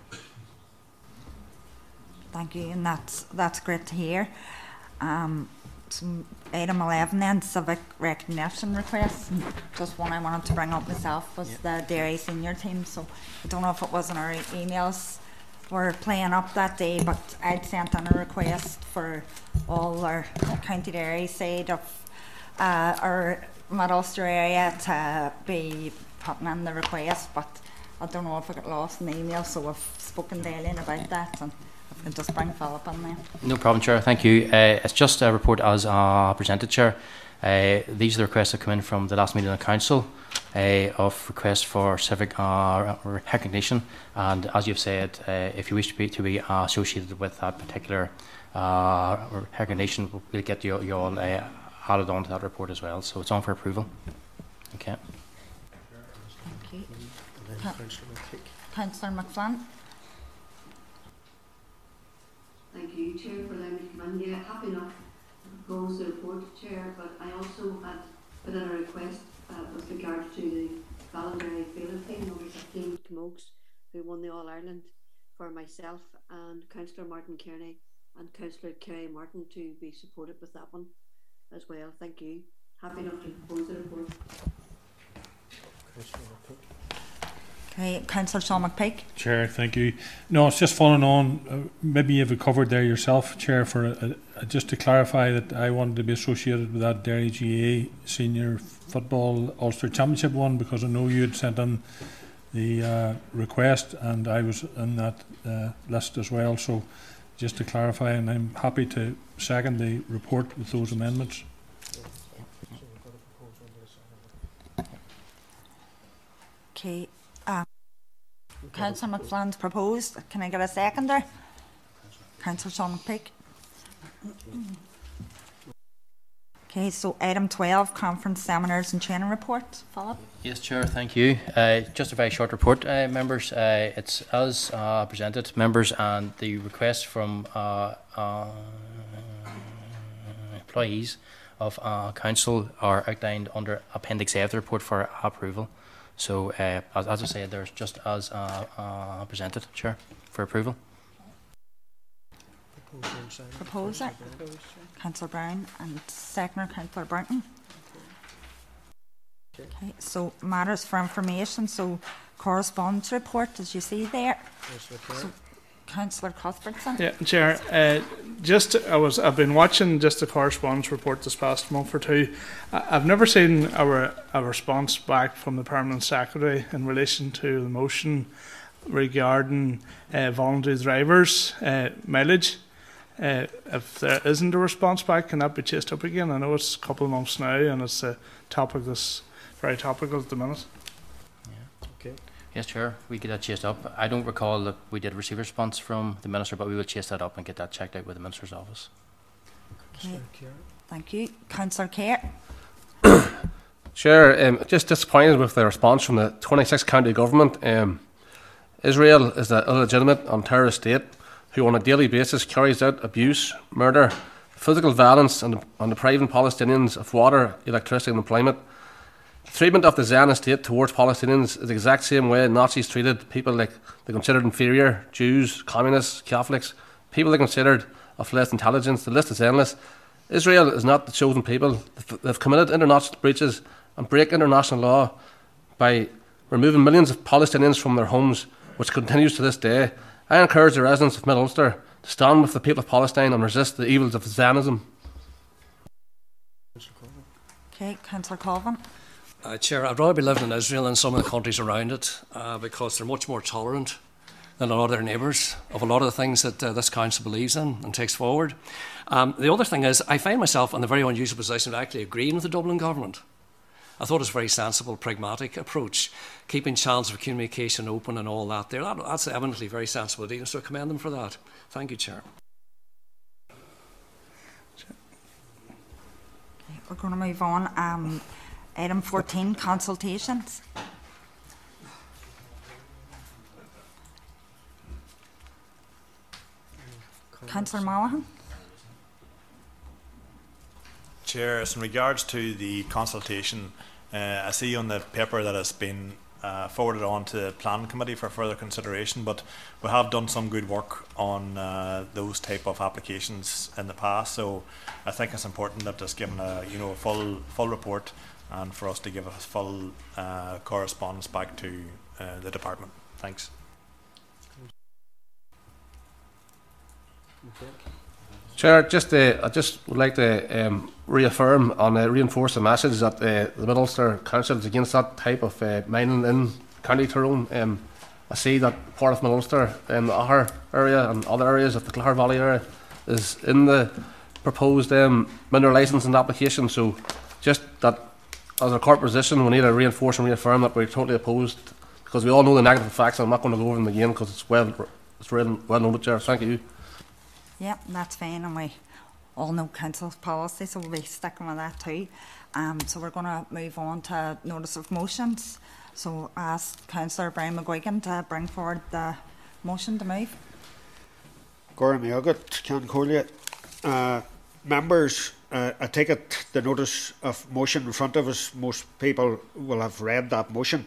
Thank you, and that's that's great to hear. Um, some item eleven then, civic recognition requests. And just one I wanted to bring up myself was yeah. the Derry senior team. So I don't know if it was in our e- emails were playing up that day, but I'd sent in a request for all our County Derry side of uh, our Mid Ulster area to be putting in the request, but I don't know if it got lost in the email, so I've spoken to Eileen about that, and I can just bring Philip in there. No problem, Chair. Thank you. Uh, it's just a report as uh, presented, Chair. Uh, these are the requests that come in from the last meeting of Council uh, of requests for civic uh, recognition, and as you've said, uh, if you wish to be, to be uh, associated with that particular uh, recognition, we'll get you, you all uh, added on to that report as well. So it's on for approval. Okay. Thank you. Councillor McFlynn. Thank you, Chair, for allowing me to come in. Yeah, happy enough to propose the report, Chair, but I also had put in a request uh, with regard to the Ballinderry Field team, number fifteen, Camogues, who won the All-Ireland, for myself and Councillor Martin Kearney and Councillor Kerry Martin to be supported with that one as well. Thank you. Happy enough to propose the report. Okay, Councillor Sean McPeak. Chair, thank you. No, it's just following on, uh, maybe you've covered there yourself, Chair, for a, a, just to clarify that I wanted to be associated with that Derry G A Senior Football Ulster Championship one, because I know you had sent in the uh, request and I was in that uh, list as well. So just to clarify, and I'm happy to second the report with those amendments. Okay. Um, Councillor McFlynn's proposed. Can I get a seconder? Councillor Sean McPeak. Okay, so item twelve, conference, seminars and training report. Philip? Yes, Chair, thank you. Uh, just a very short report, uh, members. Uh, it's as uh, presented, members, and the request from uh, uh, employees of uh, Council are outlined under Appendix A of the report for approval. So, uh, as, as I said, there's just as uh, uh, presented, Chair, for approval. Proposer, Councillor Brown, and seconder, Councillor Burton. Okay, so matters for information. So, correspondence report, as you see there. So, Councillor Cuthbertson. Yeah, Chair. Uh, just I was I've been watching just the correspondence report this past month or two. I, I've never seen our a response back from the Permanent Secretary in relation to the motion regarding uh, voluntary drivers uh, mileage. Uh, if there isn't a response back, can that be chased up again? I know it's a couple of months now, and it's a topic that's very topical at the minute. Yeah. Okay. Yes, Chair, we get that chased up. I don't recall that we did receive a response from the Minister, but we will chase that up and get that checked out with the Minister's office. Okay. Thank you. Councillor Kerr. Chair, um, just disappointed with the response from the twenty-sixth County Government. Um, Israel is an illegitimate and terrorist state who on a daily basis carries out abuse, murder, physical violence and, and depriving Palestinians of water, electricity and employment. The treatment of the Zionist state towards Palestinians is the exact same way Nazis treated people like they considered inferior, Jews, communists, Catholics, people they considered of less intelligence. The list is endless. Israel is not the chosen people. They've committed international breaches and break international law by removing millions of Palestinians from their homes, which continues to this day. I encourage the residents of Mid Ulster to stand with the people of Palestine and resist the evils of Zionism. Okay, Councillor Colvin. Uh, Chair, I'd rather be living in Israel than some of the countries around it uh, because they're much more tolerant than a lot of their neighbours of a lot of the things that uh, this council believes in and takes forward. Um, the other thing is, I find myself in the very unusual position of actually agreeing with the Dublin government. I thought it was a very sensible, pragmatic approach, keeping channels of communication open and all that there. That, that's eminently very sensible indeed, so I commend them for that. Thank you, Chair. Okay, we're going to move on. Um, item fourteen, consultations. Councillor Monaghan. Chair, as in regards to the consultation, uh, I see on the paper that it's been uh, forwarded on to the Planning Committee for further consideration, but we have done some good work on uh, those type of applications in the past, so I think it's important that it's given a you know a full full report and for us to give a full uh, correspondence back to uh, the department. Thanks. Chair, just uh, I just would like to um, reaffirm and uh, reinforce the message that uh, the Mid Ulster Council is against that type of uh, mining in County Tyrone. Um, I see that part of Mid Ulster in the Ahar area and other areas of the Clare Valley area is in the proposed um, mineral licensing application. So, just that as a corporate position, we need to reinforce and reaffirm that we're totally opposed, because we all know the negative facts. I'm not going to go over them again because it's well, it's well, well known. Chair, thank you. Yeah, that's fine, and we all know council's policy, so we'll be sticking with that too. Um, so we're going to move on to notice of motions. So ask Councillor Brian McGuigan to bring forward the motion to move. Gora Miagat, Can Corlia. Uh, members, uh, I take it the notice of motion in front of us, most people will have read that motion.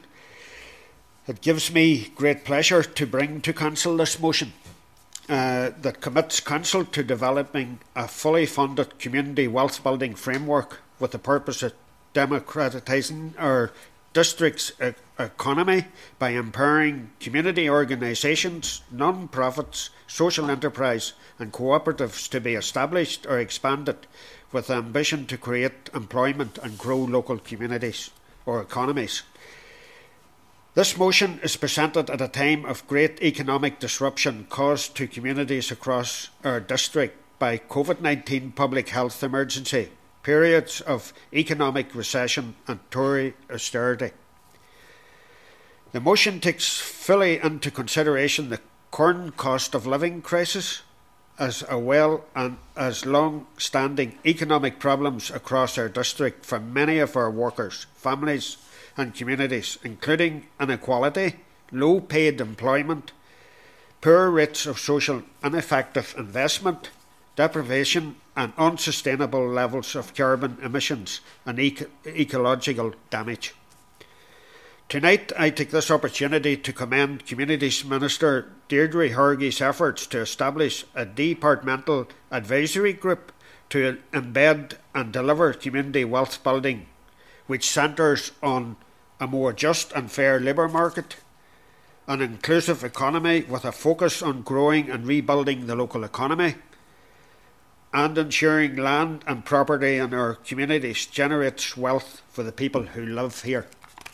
It gives me great pleasure to bring to Council this motion. Uh, that commits Council to developing a fully funded community wealth building framework with the purpose of democratising our district's e economy by empowering community organisations, non-profits, social enterprise and cooperatives to be established or expanded with the ambition to create employment and grow local communities or economies. This motion is presented at a time of great economic disruption caused to communities across our district by COVID nineteen public health emergency, periods of economic recession and Tory austerity. The motion takes fully into consideration the current cost of living crisis, as a well and as long-standing economic problems across our district for many of our workers, families and communities, including inequality, low paid employment, poor rates of social ineffective investment, deprivation and unsustainable levels of carbon emissions and eco ecological damage. Tonight I take this opportunity to commend Communities Minister Deirdre Hargey's efforts to establish a departmental advisory group to embed and deliver community wealth building which centres on a more just and fair labour market, an inclusive economy with a focus on growing and rebuilding the local economy, and ensuring land and property in our communities generates wealth for the people who live here.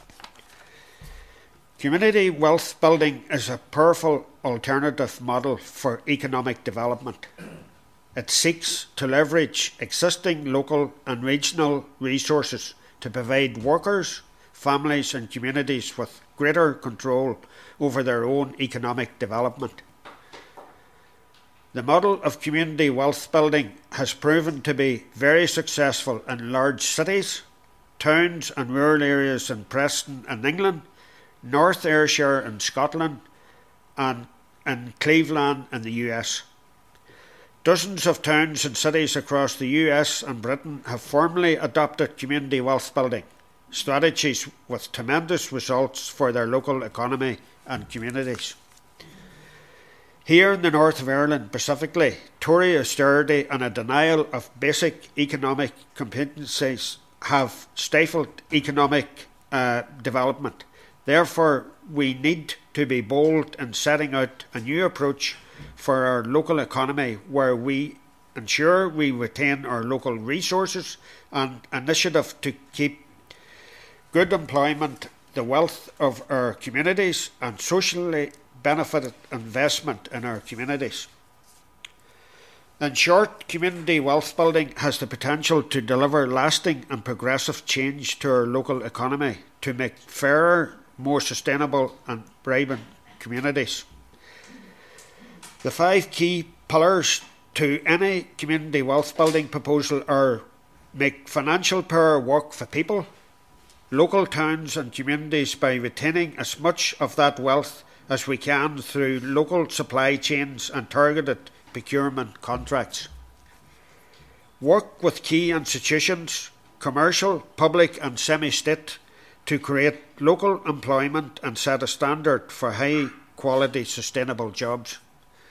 Community wealth building is a powerful alternative model for economic development. It seeks to leverage existing local and regional resources to provide workers, families and communities with greater control over their own economic development. The model of community wealth building has proven to be very successful in large cities, towns and rural areas in Preston and England, North Ayrshire in Scotland and in Cleveland in the U S. Dozens of towns and cities across the U S and Britain have formally adopted community wealth building strategies with tremendous results for their local economy and communities. Here in the north of Ireland specifically, Tory austerity and a denial of basic economic competencies have stifled economic uh, development. Therefore, we need to be bold in setting out a new approach for our local economy where we ensure we retain our local resources and initiative to keep good employment, the wealth of our communities and socially benefited investment in our communities. In short, community wealth building has the potential to deliver lasting and progressive change to our local economy to make fairer, more sustainable and vibrant communities. The five key pillars to any community wealth building proposal are: make financial power work for people, local towns and communities by retaining as much of that wealth as we can through local supply chains and targeted procurement contracts. Work with key institutions, commercial, public and semi-state, to create local employment and set a standard for high quality sustainable jobs.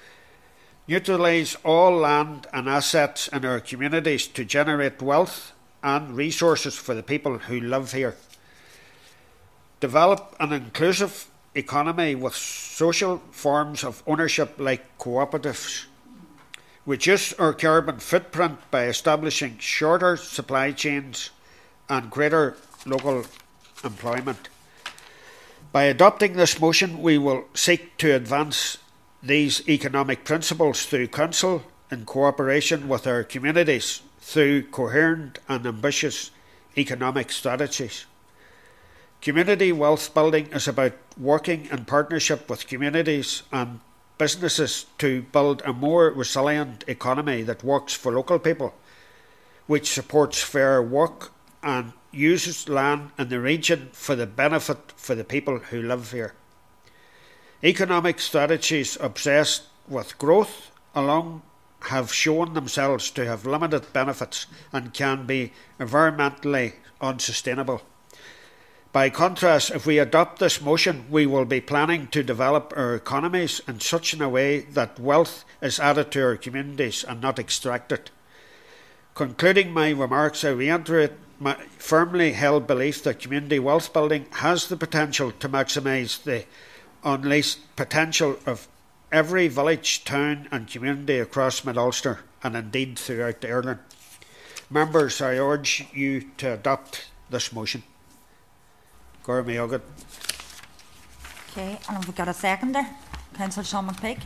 Utilise all land and assets in our communities to generate wealth and resources for the people who live here. Develop an inclusive economy with social forms of ownership like cooperatives. Reduce our carbon footprint by establishing shorter supply chains and greater local employment. By adopting this motion, we will seek to advance these economic principles through Council in cooperation with our communities through coherent and ambitious economic strategies. Community wealth building is about working in partnership with communities and businesses to build a more resilient economy that works for local people, which supports fair work and uses land in the region for the benefit for the people who live here. Economic strategies obsessed with growth alone have shown themselves to have limited benefits and can be environmentally unsustainable. By contrast, if we adopt this motion, we will be planning to develop our economies in such a way that wealth is added to our communities and not extracted. Concluding my remarks, I reiterate my firmly held belief that community wealth building has the potential to maximise the unleashed potential of every village, town and community across Mid-Ulster and indeed throughout Ireland. Members, I urge you to adopt this motion. Gora Miogad. Okay, and have we got a seconder? Councillor Sean McPeak.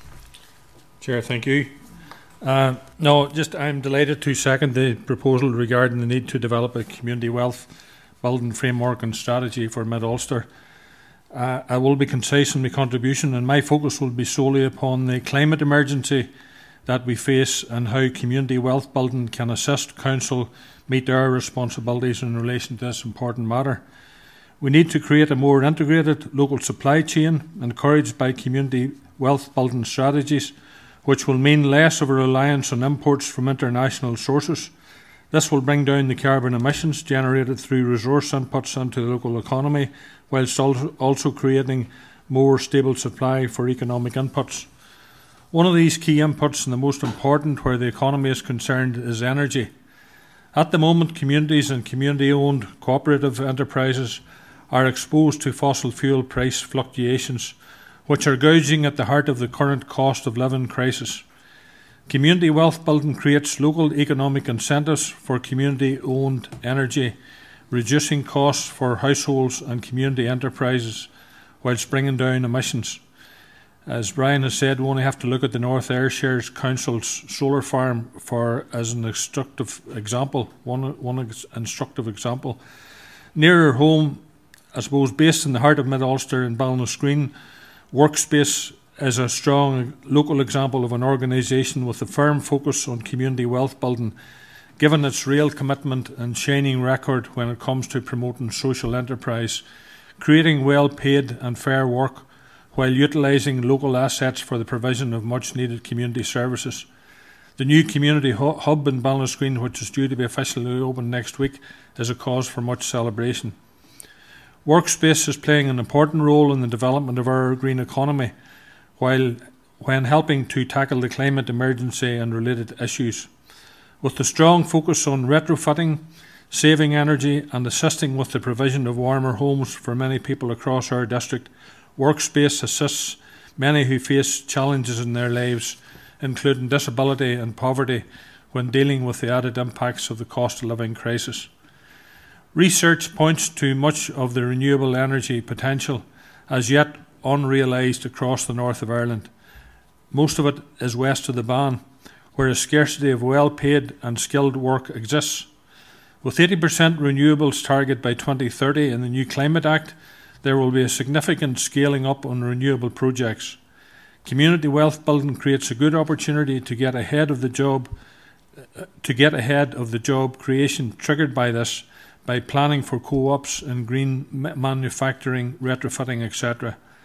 Chair, thank you. Uh, no, just I'm delighted to second the proposal regarding the need to develop a community wealth building framework and strategy for Mid-Ulster. Uh, I will be concise in my contribution, and my focus will be solely upon the climate emergency that we face and how community wealth building can assist Council meet their responsibilities in relation to this important matter. We need to create a more integrated local supply chain encouraged by community wealth building strategies, which will mean less of a reliance on imports from international sources. This will bring down the carbon emissions generated through resource inputs into the local economy, whilst also creating more stable supply for economic inputs. One of these key inputs, and the most important where the economy is concerned, is energy. At the moment, communities and community-owned cooperative enterprises are exposed to fossil fuel price fluctuations, which are gouging at the heart of the current cost of living crisis. Community wealth building creates local economic incentives for community-owned energy, reducing costs for households and community enterprises, whilst bringing down emissions. As Brian has said, we only have to look at the North Ayrshire Council's solar farm for as an instructive example, one, one ex- instructive example. Nearer home, I suppose, based in the heart of Mid-Ulster in Ballinascreen, Workspace is a strong local example of an organisation with a firm focus on community wealth building, given its real commitment and shining record when it comes to promoting social enterprise, creating well-paid and fair work, while utilising local assets for the provision of much-needed community services. The new community hu- hub in Ballinascreen, which is due to be officially opened next week, is a cause for much celebration. Workspace is playing an important role in the development of our green economy, while when helping to tackle the climate emergency and related issues. With the strong focus on retrofitting, saving energy and assisting with the provision of warmer homes for many people across our district, Workspace assists many who face challenges in their lives, including disability and poverty, when dealing with the added impacts of the cost of living crisis. Research points to much of the renewable energy potential as yet unrealised across the north of Ireland. Most of it is west of the Bann, where a scarcity of well-paid and skilled work exists. With eighty percent renewables target by twenty thirty in the new Climate Act, there will be a significant scaling up on renewable projects. Community wealth building creates a good opportunity to get ahead of the job, uh, to get ahead of the job creation triggered by this, by planning for co-ops in green manufacturing, retrofitting, et cetera.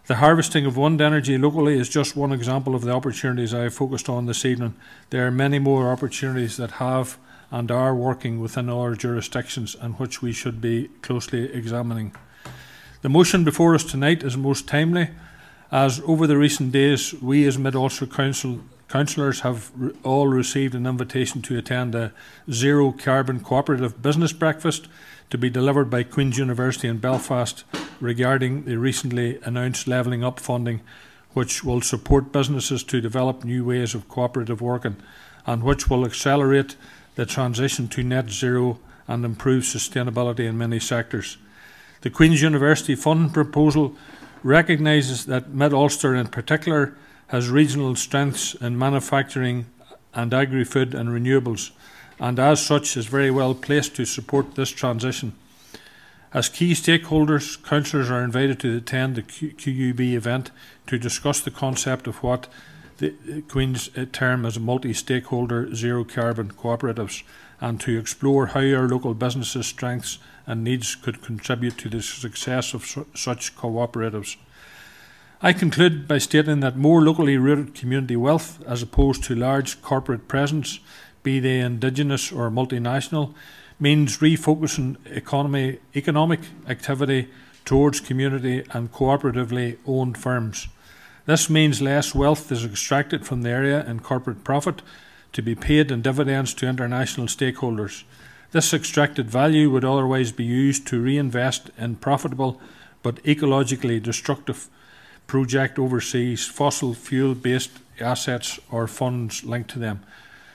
The harvesting of wind energy locally is just one example of the opportunities I have focused on this evening. There are many more opportunities that have and are working within our jurisdictions and which we should be closely examining. The motion before us tonight is most timely, as over the recent days we as Mid-Ulster Council councillors have re all received an invitation to attend a zero carbon cooperative business breakfast to be delivered by Queen's University in Belfast regarding the recently announced levelling up funding, which will support businesses to develop new ways of cooperative working and which will accelerate the transition to net zero and improve sustainability in many sectors. The Queen's University Fund proposal recognises that Mid-Ulster in particular has regional strengths in manufacturing and agri-food and renewables, and as such is very well placed to support this transition. As key stakeholders, councillors are invited to attend the Q U B event to discuss the concept of what the Queen's term as a multi-stakeholder zero-carbon cooperatives, and to explore how our local businesses' strengths and needs could contribute to the success of su such cooperatives. I conclude by stating that more locally rooted community wealth, as opposed to large corporate presence, be they indigenous or multinational, means refocusing economy, economic activity towards community and cooperatively owned firms. This means less wealth is extracted from the area in corporate profit to be paid in dividends to international stakeholders. This extracted value would otherwise be used to reinvest in profitable but ecologically destructive project overseas, fossil fuel-based assets or funds linked to them.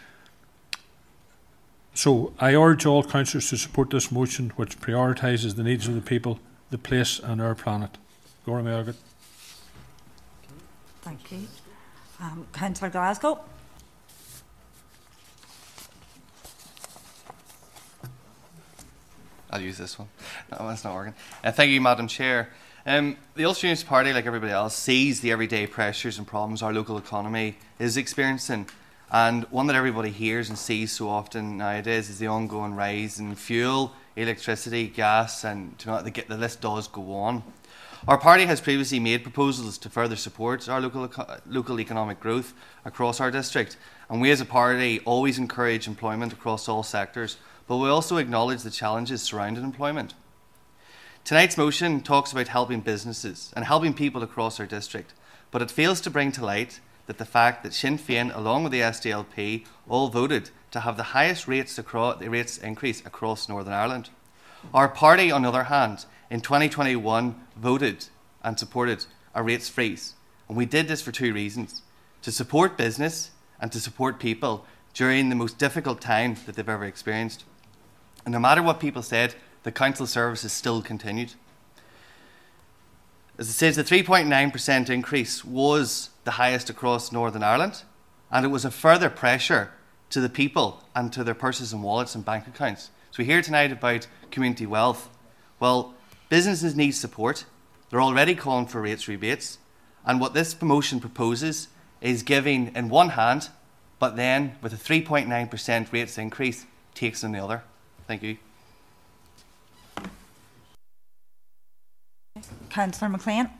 So I urge all councillors to support this motion, which prioritises the needs of the people, the place and our planet. Gora Meagat. Thank you. Um, Councillor Glasgow. I'll use this one. No, that's not working. Uh, thank you, Madam Chair. Um, the Ulster Unionist Party, like everybody else, sees the everyday pressures and problems our local economy is experiencing. And one that everybody hears and sees so often nowadays is the ongoing rise in fuel, electricity, gas, and the, the list does go on. Our party has previously made proposals to further support our local, eco local economic growth across our district. And we as a party always encourage employment across all sectors, but we also acknowledge the challenges surrounding employment. Tonight's motion talks about helping businesses and helping people across our district, but it fails to bring to light that the fact that Sinn Féin, along with the S D L P, all voted to have the highest rates, across, the rates increase across Northern Ireland. Our party, on the other hand, in twenty twenty-one voted and supported a rates freeze. And we did this for two reasons: to support business and to support people during the most difficult time that they've ever experienced. And no matter what people said, the council services still continued. As it says, the three point nine percent increase was the highest across Northern Ireland, and it was a further pressure to the people and to their purses and wallets and bank accounts. So we hear tonight about community wealth. Well, businesses need support. They're already calling for rates rebates, and what this promotion proposes is giving in one hand, but then with a three point nine percent rates increase, takes in the other. Thank you. Councillor McLean.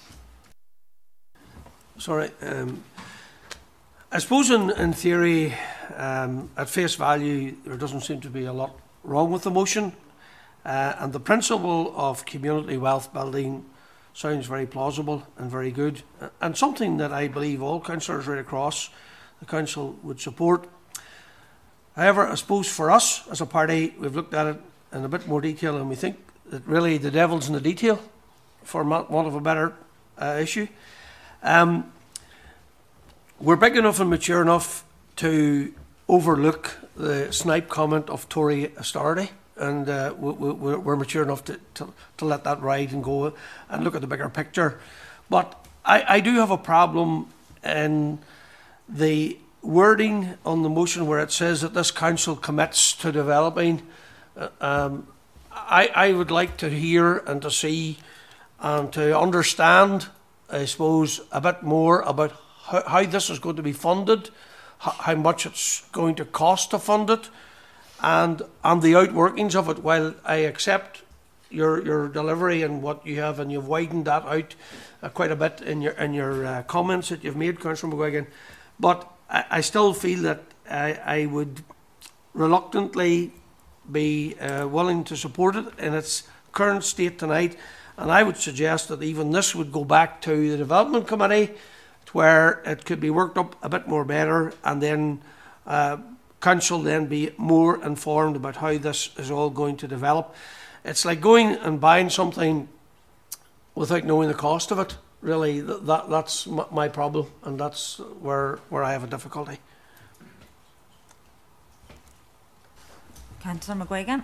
Sorry. Um, I suppose in, in theory, um, at face value, there doesn't seem to be a lot wrong with the motion. Uh, and the principle of community wealth building sounds very plausible and very good, and something that I believe all councillors right across the council would support. However, I suppose for us as a party, we've looked at it in a bit more detail, and we think that really the devil's in the detail, for want of a better uh, issue. Um, we're big enough and mature enough to overlook the snipe comment of Tory austerity, and uh, we, we, we're mature enough to, to, to let that ride and go and look at the bigger picture. But I, I do have a problem in the wording on the motion where it says that this council commits to developing. Uh, um, I, I would like to hear and to see and to understand, I suppose, a bit more about how, how this is going to be funded, how, how much it's going to cost to fund it, and and the outworkings of it. While I accept your your delivery and what you have, and you've widened that out uh, quite a bit in your in your uh, comments that you've made, Councillor McGuigan. But I, I still feel that I, I would reluctantly be uh, willing to support it in its current state tonight, and I would suggest that even this would go back to the Development Committee, where it could be worked up a bit more better, and then uh, Council then be more informed about how this is all going to develop. It's like going and buying something without knowing the cost of it. Really, that that's my problem, and that's where where I have a difficulty. Councillor McGuigan.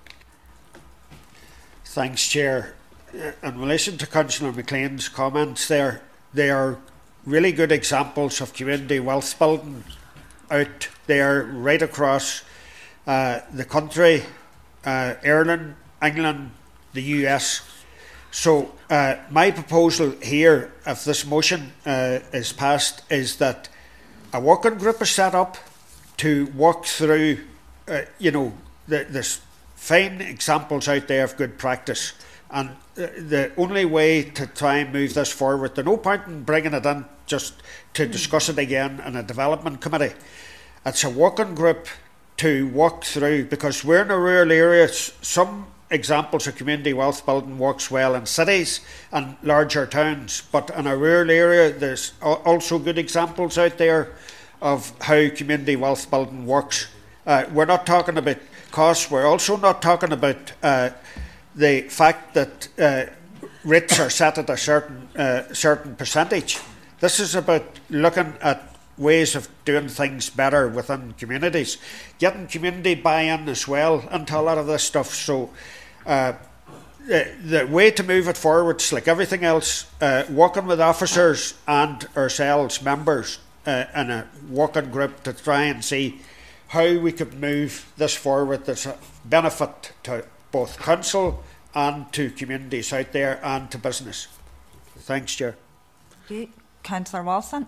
Thanks, Chair. In relation to Councillor McLean's comments there, they are really good examples of community wealth building out there right across uh, the country, uh, Ireland, England, the U S. So uh, my proposal here, if this motion uh, is passed, is that a working group is set up to work through, uh, you know, the, there's fine examples out there of good practice. And uh, the only way to try and move this forward, there's no point in bringing it in just to discuss it again in a development committee. It's a working group to work through, because we're in a rural area. Some examples of community wealth building works well in cities and larger towns, but in a rural area there's also good examples out there of how community wealth building works. Uh, we're not talking about costs, we're also not talking about uh, the fact that uh, rates are set at a certain uh, certain percentage. This is about looking at ways of doing things better within communities, getting community buy-in as well into a lot of this stuff. So uh, the, the way to move it forward is like everything else, uh, working with officers and ourselves, members, uh, in a working group to try and see how we could move this forward. There's a benefit to both council and to communities out there and to business. Thanks, Chair. Thank you. Councillor Wilson.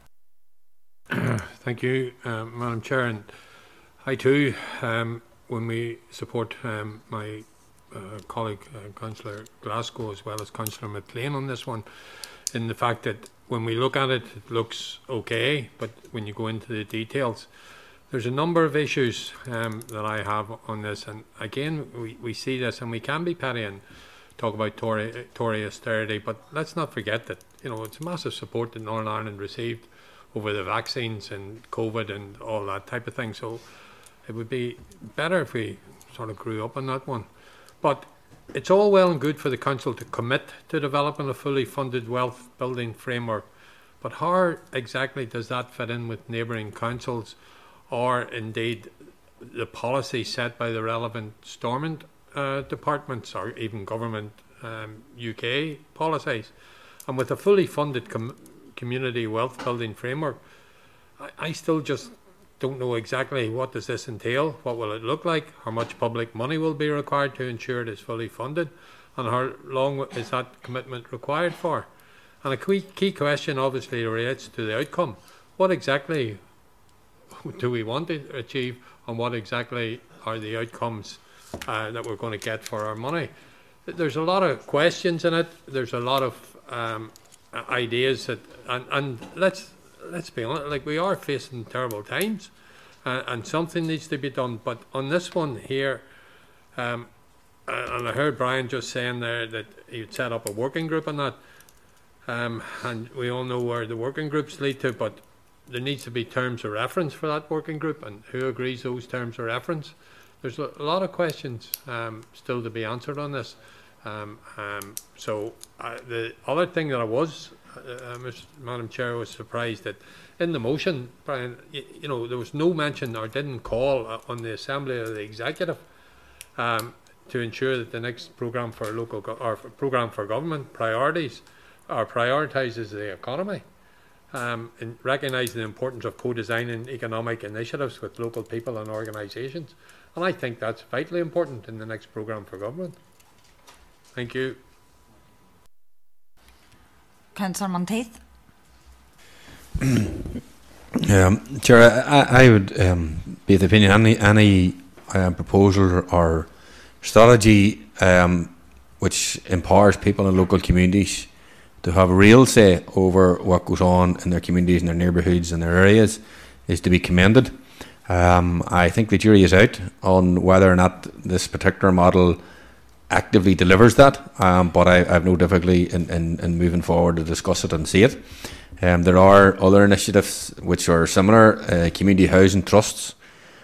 Thank you, um, Madam Chair. And I too, um, when we support um, my uh, colleague, uh, Councillor Glasgow, as well as Councillor McLean on this one, in the fact that when we look at it, it looks okay, but when you go into the details, there's a number of issues um, that I have on this. And again, we, we see this, and we can be petty and talk about Tory, Tory austerity, but let's not forget that, you know, it's massive support that Northern Ireland received over the vaccines and COVID and all that type of thing. So it would be better if we sort of grew up on that one. But it's all well and good for the council to commit to developing a fully funded wealth building framework, but how exactly does that fit in with neighbouring councils, or indeed the policy set by the relevant Stormont uh, departments, or even government um, U K policies? And with a fully funded com community wealth building framework, I, I still just don't know exactly what does this entail, what will it look like, how much public money will be required to ensure it is fully funded, and how long is that commitment required for? And a key, key question obviously relates to the outcome. What exactly do we want to achieve, and what exactly are the outcomes uh, that we're going to get for our money? There's a lot of questions in it. There's a lot of um, ideas that, and, and let's let's be honest, like, we are facing terrible times, uh, and something needs to be done. But on this one here, um, and I heard Brian just saying there that he'd set up a working group on that, um, and we all know where the working groups lead to, but there needs to be terms of reference for that working group, and who agrees those terms of reference. There's a lot of questions um, still to be answered on this. Um, um, so uh, the other thing that I was, uh, uh, Madam Chair, was surprised that in the motion, Brian, you, you know, there was no mention or didn't call uh, on the Assembly or the Executive um, to ensure that the next programme for local go or programme for government priorities or prioritises the economy. Um, and recognise the importance of co-designing economic initiatives with local people and organisations. And I think that's vitally important in the next programme for government. Thank you. Councillor Monteith. um, Chair, I, I would um, be of the opinion any, any uh, proposal or strategy um, which empowers people in local communities to have a real say over what goes on in their communities and their neighbourhoods and their areas, is to be commended. Um, I think the jury is out on whether or not this particular model actively delivers that, um, but I, I have no difficulty in, in, in moving forward to discuss it and see it. Um, there are other initiatives which are similar, uh, community housing trusts.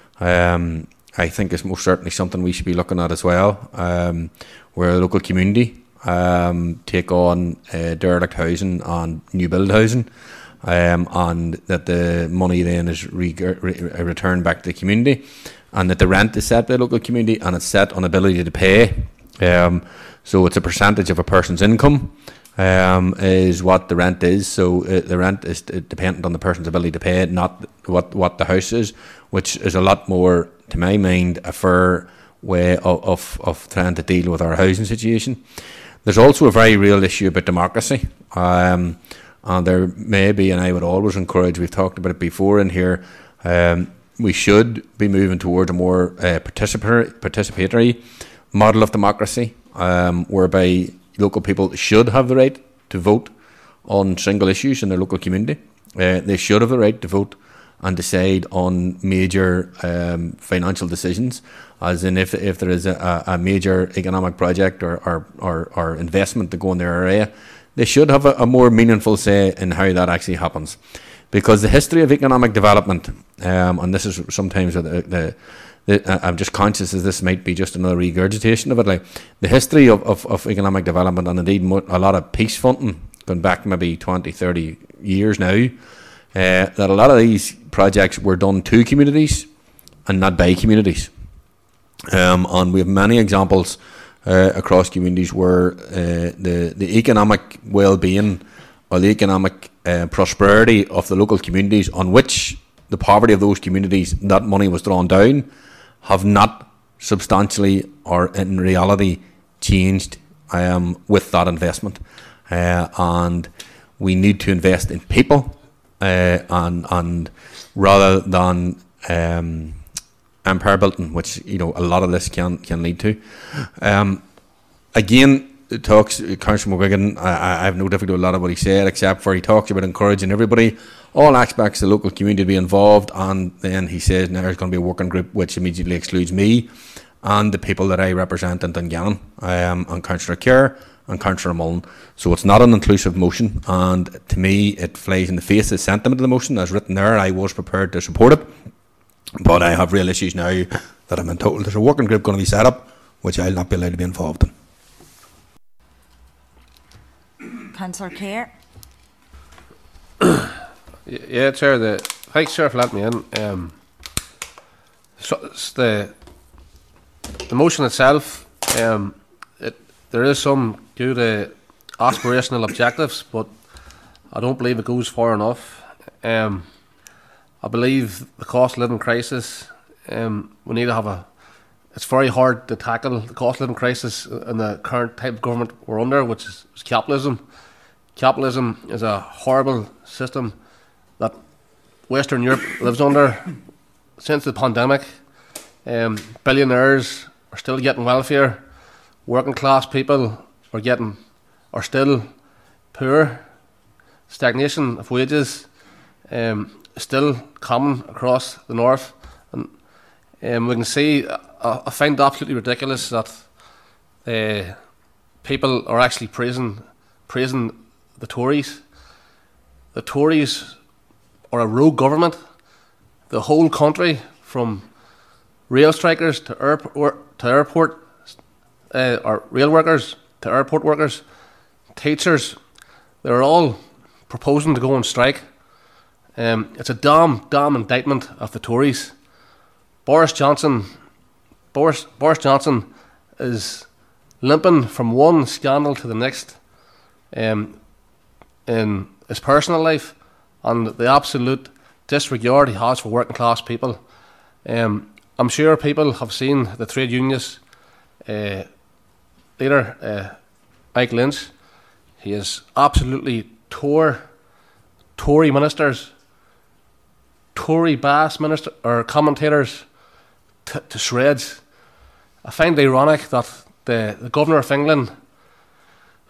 Um, I think is most certainly something we should be looking at as well, um, where a local community um, take on uh, derelict housing and new build housing, um, and that the money then is re- re- returned back to the community, and that the rent is set by the local community and it's set on ability to pay. Um, so it's a percentage of a person's income um, is what the rent is. So uh, the rent is dependent on the person's ability to pay, not what, what the house is, which is a lot more, to my mind, a fair way of, of, of trying to deal with our housing situation. There's also a very real issue about democracy. Um, and there may be, and I would always encourage, we've talked about it before in here, um, we should be moving towards a more uh, participatory, participatory model of democracy, um, whereby local people should have the right to vote on single issues in their local community. Uh, they should have the right to vote and decide on major um, financial decisions, as in if if there is a, a major economic project or, or, or, or investment to go in their area, they should have a, a more meaningful say in how that actually happens. Because the history of economic development, um, and this is sometimes the, the Uh, I'm just conscious as this might be just another regurgitation of it. Like the history of, of, of economic development, and indeed mo- a lot of peace funding going back maybe twenty, thirty years now, uh, that a lot of these projects were done to communities and not by communities. Um, and we have many examples uh, across communities where uh, the, the economic well-being or the economic uh, prosperity of the local communities, on which the poverty of those communities, that money was drawn down, have not substantially or in reality changed um, with that investment. Uh, and we need to invest in people uh, and, and rather than um, empire building, which you know a lot of this can, can lead to. Um, again, it talks, Councillor McGuigan, I, I have no difficulty with a lot of what he said, except for he talks about encouraging everybody, all aspects of the local community to be involved, and then he says now there's going to be a working group which immediately excludes me and the people that I represent in Dungannon, um, and Councillor Kerr and Councillor Mullen. So it's not an inclusive motion, and to me it flies in the face of the sentiment of the motion as written there. I was prepared to support it, but I have real issues now that I'm told there's a working group going to be set up which I'll not be allowed to be involved in. Councillor Kerr. Yeah, Chair. The thanks, Chair, for letting me in. Um, so it's the the motion itself. Um, it there is some good uh, aspirational objectives, but I don't believe it goes far enough. Um, I believe the cost of living crisis. Um, we need to have a. It's very hard to tackle the cost of living crisis in the current type of government we're under, which is, is capitalism. Capitalism is a horrible system that Western Europe lives under since the pandemic. Um, billionaires are still getting welfare. Working class people are getting are still poor. Stagnation of wages um, is still common across the north, and um, we can see. I, I find it absolutely ridiculous that uh, people are actually praising praising the Tories. The Tories are a rogue government. The whole country, from rail strikers to airport to airport, uh, or rail workers to airport workers, teachers, they're all proposing to go on strike. Um, it's a damn, damn indictment of the Tories. Boris Johnson, Boris, Boris Johnson is limping from one scandal to the next um, in his personal life, and the absolute disregard he has for working class people. Um, I'm sure people have seen the trade unions uh, leader, uh, Mike Lynch. He has absolutely tore Tory ministers, Tory Bass minister or commentators t- to shreds. I find it ironic that the, the Governor of England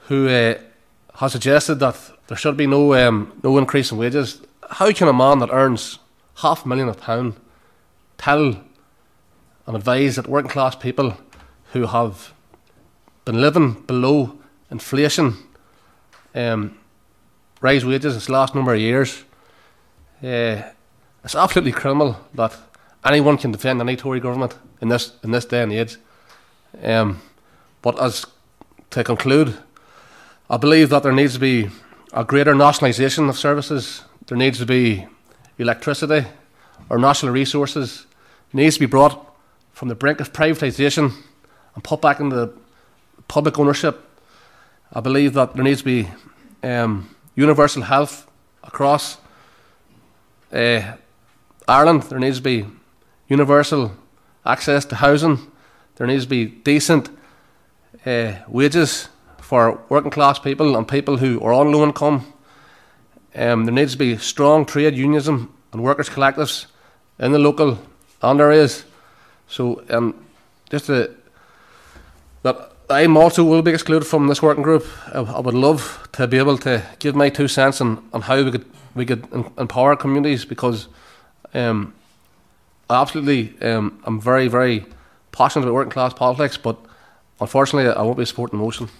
who uh, has suggested that there should be no um, no increase in wages. How can a man that earns half a million of pound tell and advise that working class people who have been living below inflation um, rise wages this last number of years? Uh, it's absolutely criminal that anyone can defend any Tory government in this in this day and age. Um, but as to conclude, I believe that there needs to be a greater nationalisation of services. There needs to be electricity or national resources. It needs to be brought from the brink of privatisation and put back into public ownership. I believe that there needs to be um, universal health across uh, Ireland. There needs to be universal access to housing. There needs to be decent uh, wages for working class people and people who are on low income. Um, there needs to be strong trade unionism and workers' collectives in the local and areas. So, um, just to, that I also will be excluded from this working group. I, I would love to be able to give my two cents on, on how we could we could empower communities, because um, I absolutely um, I'm very very passionate about working class politics, but unfortunately I won't be supporting the motion.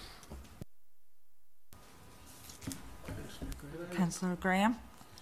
Councillor Graham.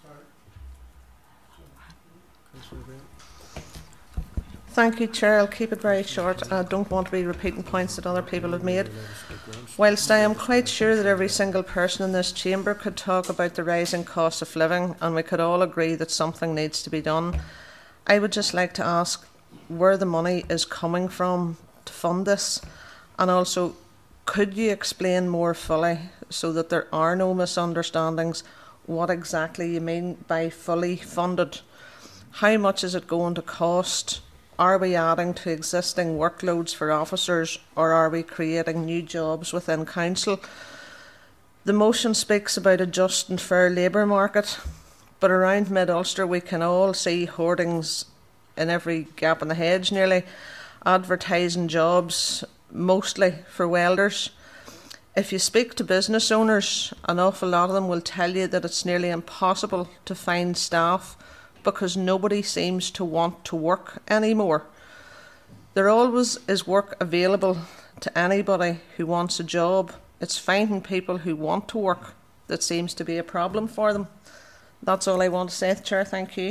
Thank you, Chair. I'll keep it very short. I don't want to be repeating points that other people have made. Whilst I am quite sure that every single person in this chamber could talk about the rising cost of living, and we could all agree that something needs to be done, I would just like to ask where the money is coming from to fund this, and also could you explain more fully, so that there are no misunderstandings, what exactly you mean by fully funded? How much is it going to cost? Are we adding to existing workloads for officers, or are we creating new jobs within council? The motion speaks about a just and fair labour market, but around Mid-Ulster we can all see hoardings in every gap in the hedge nearly, advertising jobs mostly for welders. If you speak to business owners, an awful lot of them will tell you that it's nearly impossible to find staff because nobody seems to want to work anymore. There always is work available to anybody who wants a job. It's finding people who want to work that seems to be a problem for them. That's all I want to say, Chair. Thank you.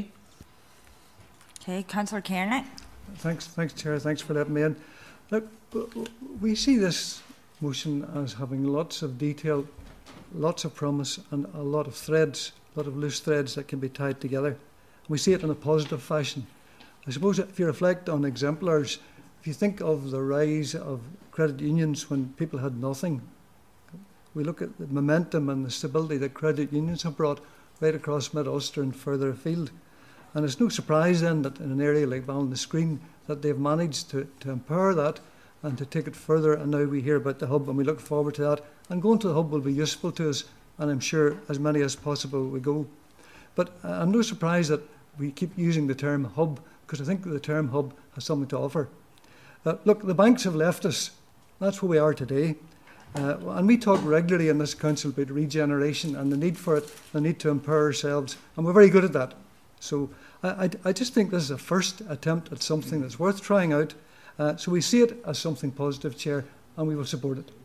Okay, Councillor Kearney. Thanks, thanks, Chair. Thanks for letting me in. Look, we see this motion as having lots of detail, lots of promise, and a lot of threads, a lot of loose threads that can be tied together. We see it in a positive fashion. I suppose if you reflect on exemplars, if you think of the rise of credit unions when people had nothing, we look at the momentum and the stability that credit unions have brought right across Mid-Ulster and further afield. And it's no surprise then that in an area like Ballinascreen that they've managed to, to empower that and to take it further, and now we hear about the hub and we look forward to that. And going to the hub will be useful to us, and I'm sure as many as possible will go. But uh, I'm no surprise that we keep using the term hub, because I think the term hub has something to offer. Uh, look, the banks have left us. That's where we are today. Uh, and we talk regularly in this council about regeneration and the need for it, the need to empower ourselves, and we're very good at that. So I, I, I just think this is a first attempt at something that's worth trying out. Uh, so we see it as something positive, Chair, and we will support it.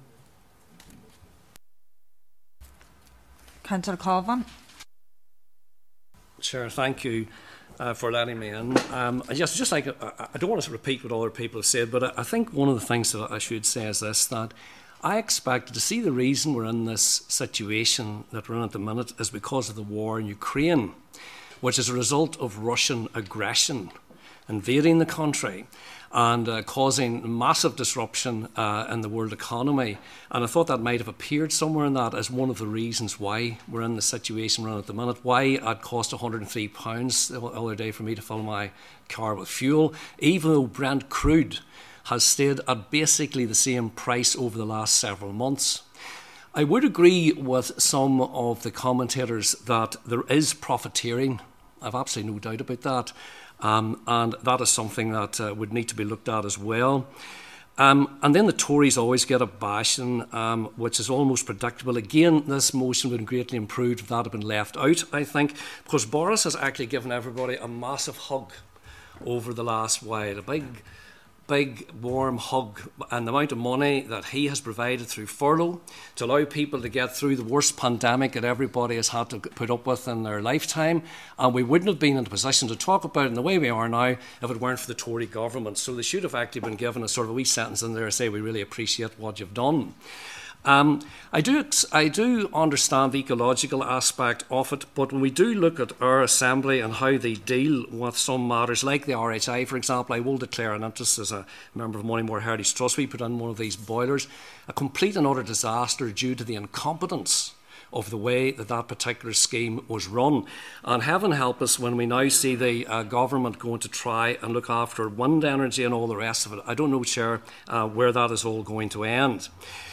Councillor Colvin. Chair, thank you uh, for letting me in. Um, I just, just like I, I don't want to repeat what other people have said, but I, I think one of the things that I should say is this: that I expected to see the reason we're in this situation that we're in at the minute is because of the war in Ukraine, which is a result of Russian aggression, invading the country and uh, causing massive disruption uh, in the world economy. And I thought that might have appeared somewhere in that as one of the reasons why we're in the situation we're in at the minute, why it cost one hundred and three pounds the other day for me to fill my car with fuel, even though Brent crude has stayed at basically the same price over the last several months. I would agree with some of the commentators that there is profiteering. I've absolutely no doubt about that. Um, and that is something that uh, would need to be looked at as well. Um, and then the Tories always get a bashing, um, which is almost predictable. Again, this motion would greatly improve if that had been left out, I think, because Boris has actually given everybody a massive hug over the last while, a big, big, warm hug, and the amount of money that he has provided through furlough to allow people to get through the worst pandemic that everybody has had to put up with in their lifetime. And we wouldn't have been in a position to talk about it in the way we are now if it weren't for the Tory government. So they should have actually been given a sort of a wee sentence in there to say, we really appreciate what you've done. Um, I do I do understand the ecological aspect of it, but when we do look at our Assembly and how they deal with some matters like the R H I, for example, I will declare an interest as a member of Moneymore Heritage Trust. We put in one of these boilers, a complete and utter disaster due to the incompetence of the way that that particular scheme was run. And heaven help us when we now see the uh, government going to try and look after wind energy and all the rest of it. I don't know, Chair, uh, where that is all going to end.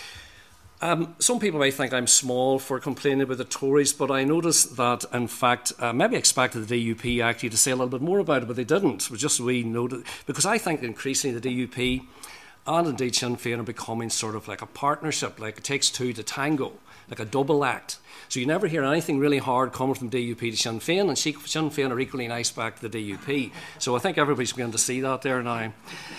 Um, some people may think I'm small for complaining about the Tories, but I notice that, in fact, uh, maybe I expected the D U P actually to say a little bit more about it, but they didn't. It was just we noted, because I think increasingly the D U P and indeed Sinn Féin are becoming sort of like a partnership, like it takes two to tango, like a double act. So you never hear anything really hard coming from D U P to Sinn Féin, and Sinn Féin are equally nice back to the D U P. So I think everybody's beginning to see that there now.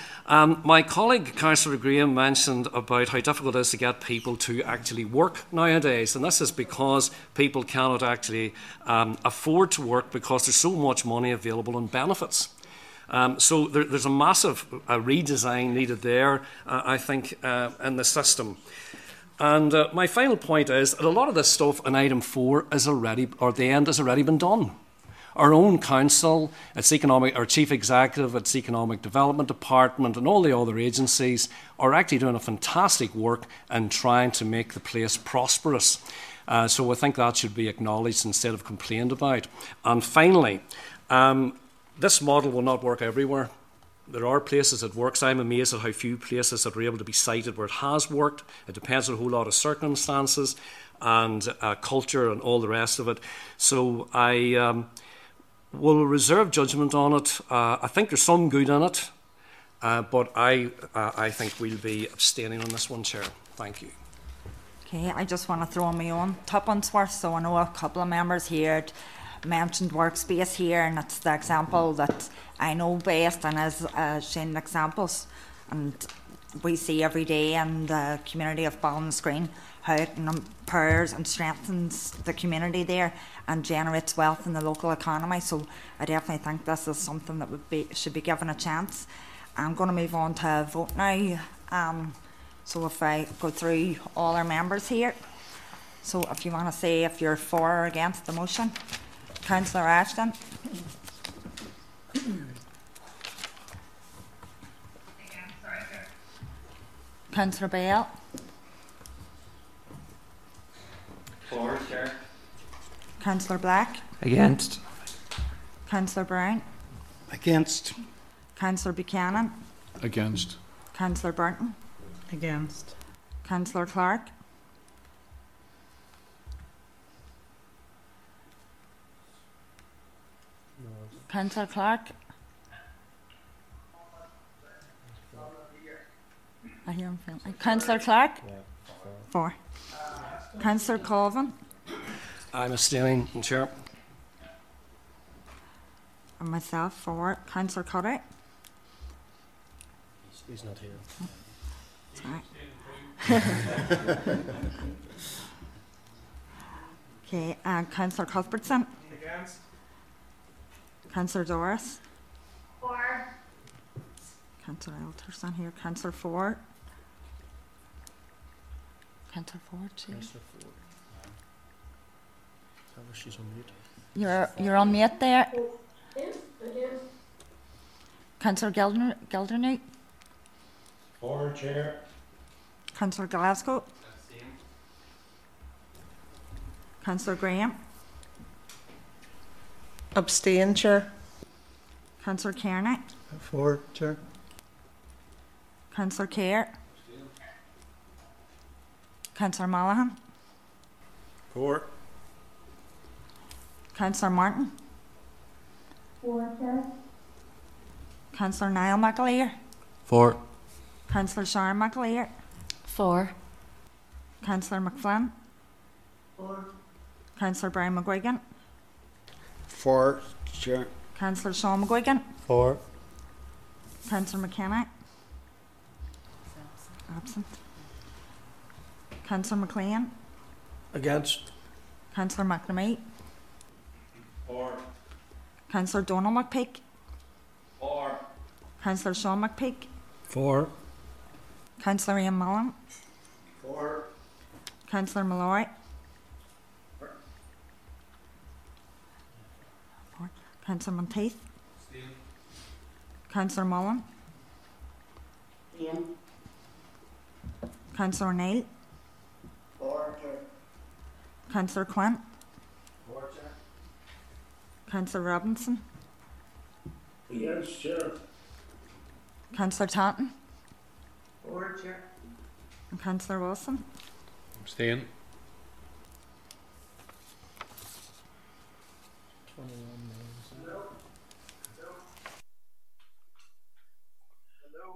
Um, my colleague, Councillor Graham, mentioned about how difficult it is to get people to actually work nowadays, and this is because people cannot actually um, afford to work because there's so much money available in benefits. Um, so there, there's a massive uh, redesign needed there, uh, I think, uh, in the system. And uh, my final point is that a lot of this stuff in item four is already, or the end has already been done. Our own council, its economic, our chief executive, its economic development department, and all the other agencies are actually doing a fantastic work in trying to make the place prosperous. Uh, so I think that should be acknowledged instead of complained about. And finally, um, this model will not work everywhere. There are places it works. I'm amazed at how few places that are able to be cited where it has worked. It depends on a whole lot of circumstances and uh, culture and all the rest of it. So I um, will reserve judgment on it. Uh, I think there's some good in it, uh, but I, uh, I think we'll be abstaining on this one, Chair. Thank you. Okay, I just want to throw my own tuppence worth. So I know a couple of members here mentioned workspace here, and it's the example that I know best and is uh, shining examples, and we see every day in the community of Ballinscreen how it empowers and strengthens the community there and generates wealth in the local economy. So I definitely think this is something that would be should be given a chance. I'm going to move on to vote now. Um, so if I go through all our members here, so if you want to say if you're for or against the motion. Councillor Ashton. Councillor Bale. For, Chair. Councillor Black. Against. Councillor Brown. Against. Councillor Buchanan. Against. Councillor Burton. Against. Councillor Clark. Councillor Clark. I hear him feeling. Councillor Clark. Yeah, Four. Councillor Colvin. I'm abstaining, Chair. And myself, four. Councillor Cutter. He's, he's not here. Sorry. Okay, and Councillor Cuthbertson. Against. Councillor Doris. For. Councillor Alterson here. Councillor Ford. Councillor Ford, too. Councillor Ford. Tell her she's on mute. You're you're on mute there. Councillor Gilder Gildernew. For, Chair. Councillor Glasgow. Councillor Graham. Abstain, Chair. Councillor Kearney. For, Chair. Councillor Kerr. Councillor Monaghan. For. Councillor Martin. For, Chair. Councillor Niall McAleer. For. Councillor Sharon McAleer. For. Councillor McFlynn. For. Councillor Brian McGuigan. For. Chair. Councillor Sean McGuigan. For. Councillor McKenna. Absent. Councillor McLean. Against. Councillor McNamee. For. Councillor Donald McPeak. For. Councillor Sean McPeak. For. Councillor Ian Mullen. For. Councillor Malloy. Councillor Monteith. Councillor Mullen. Ian. Councillor Neil. For. Councillor Quinn. For, Chair. Councillor Robinson. Yes, Chair. Councillor Taunton. For, Chair. And Councillor Wilson. Abstain. Hello. Hello. Hello.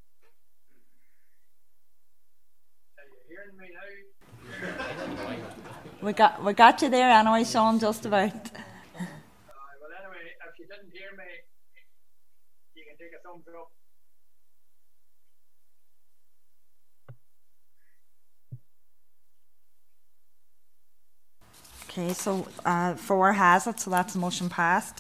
Are you hearing me now? We got we got you there anyway, Sean, just about. Uh, well, anyway, if you didn't hear me, you can take a thumbs up. Okay, so uh, four has it, so that's a motion passed.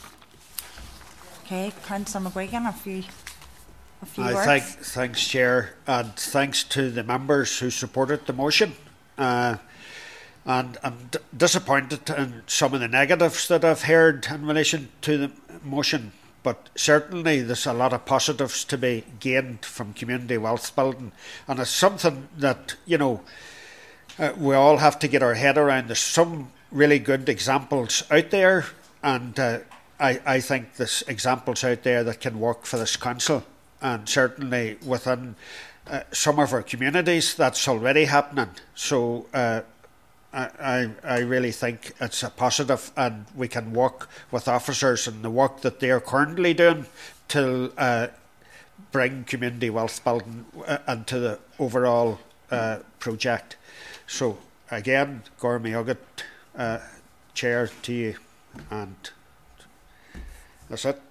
Okay, Councillor McGuigan, a few, a few I words. thank, thanks, Chair, and thanks to the members who supported the motion. Uh, and I'm d- disappointed in some of the negatives that I've heard in relation to the motion, but certainly there's a lot of positives to be gained from community wealth building, and it's something that, you know, uh, we all have to get our head around. There's some really good examples out there, and uh, I, I think there's examples out there that can work for this council, and certainly within uh, some of our communities that's already happening. So uh, I, I really think it's a positive, and we can work with officers and the work that they are currently doing to uh, bring community wealth building uh, into the overall uh, project. So again, Gormy Ugat, uh, Chair, to you, and that's it.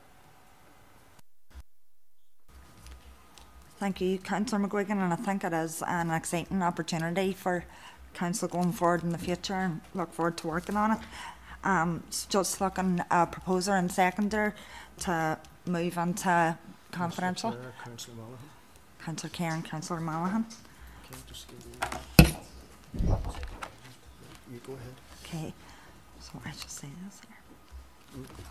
Thank you, Councillor McGuigan, and I think it is an exciting opportunity for Council going forward in the future, and look forward to working on it. Um, so just looking a uh, proposer and seconder to move into confidential. Chair, Councillor Monaghan. Councillor Kerr and Councillor Monaghan. Okay, just give me. You go ahead. Okay, so I should say this here.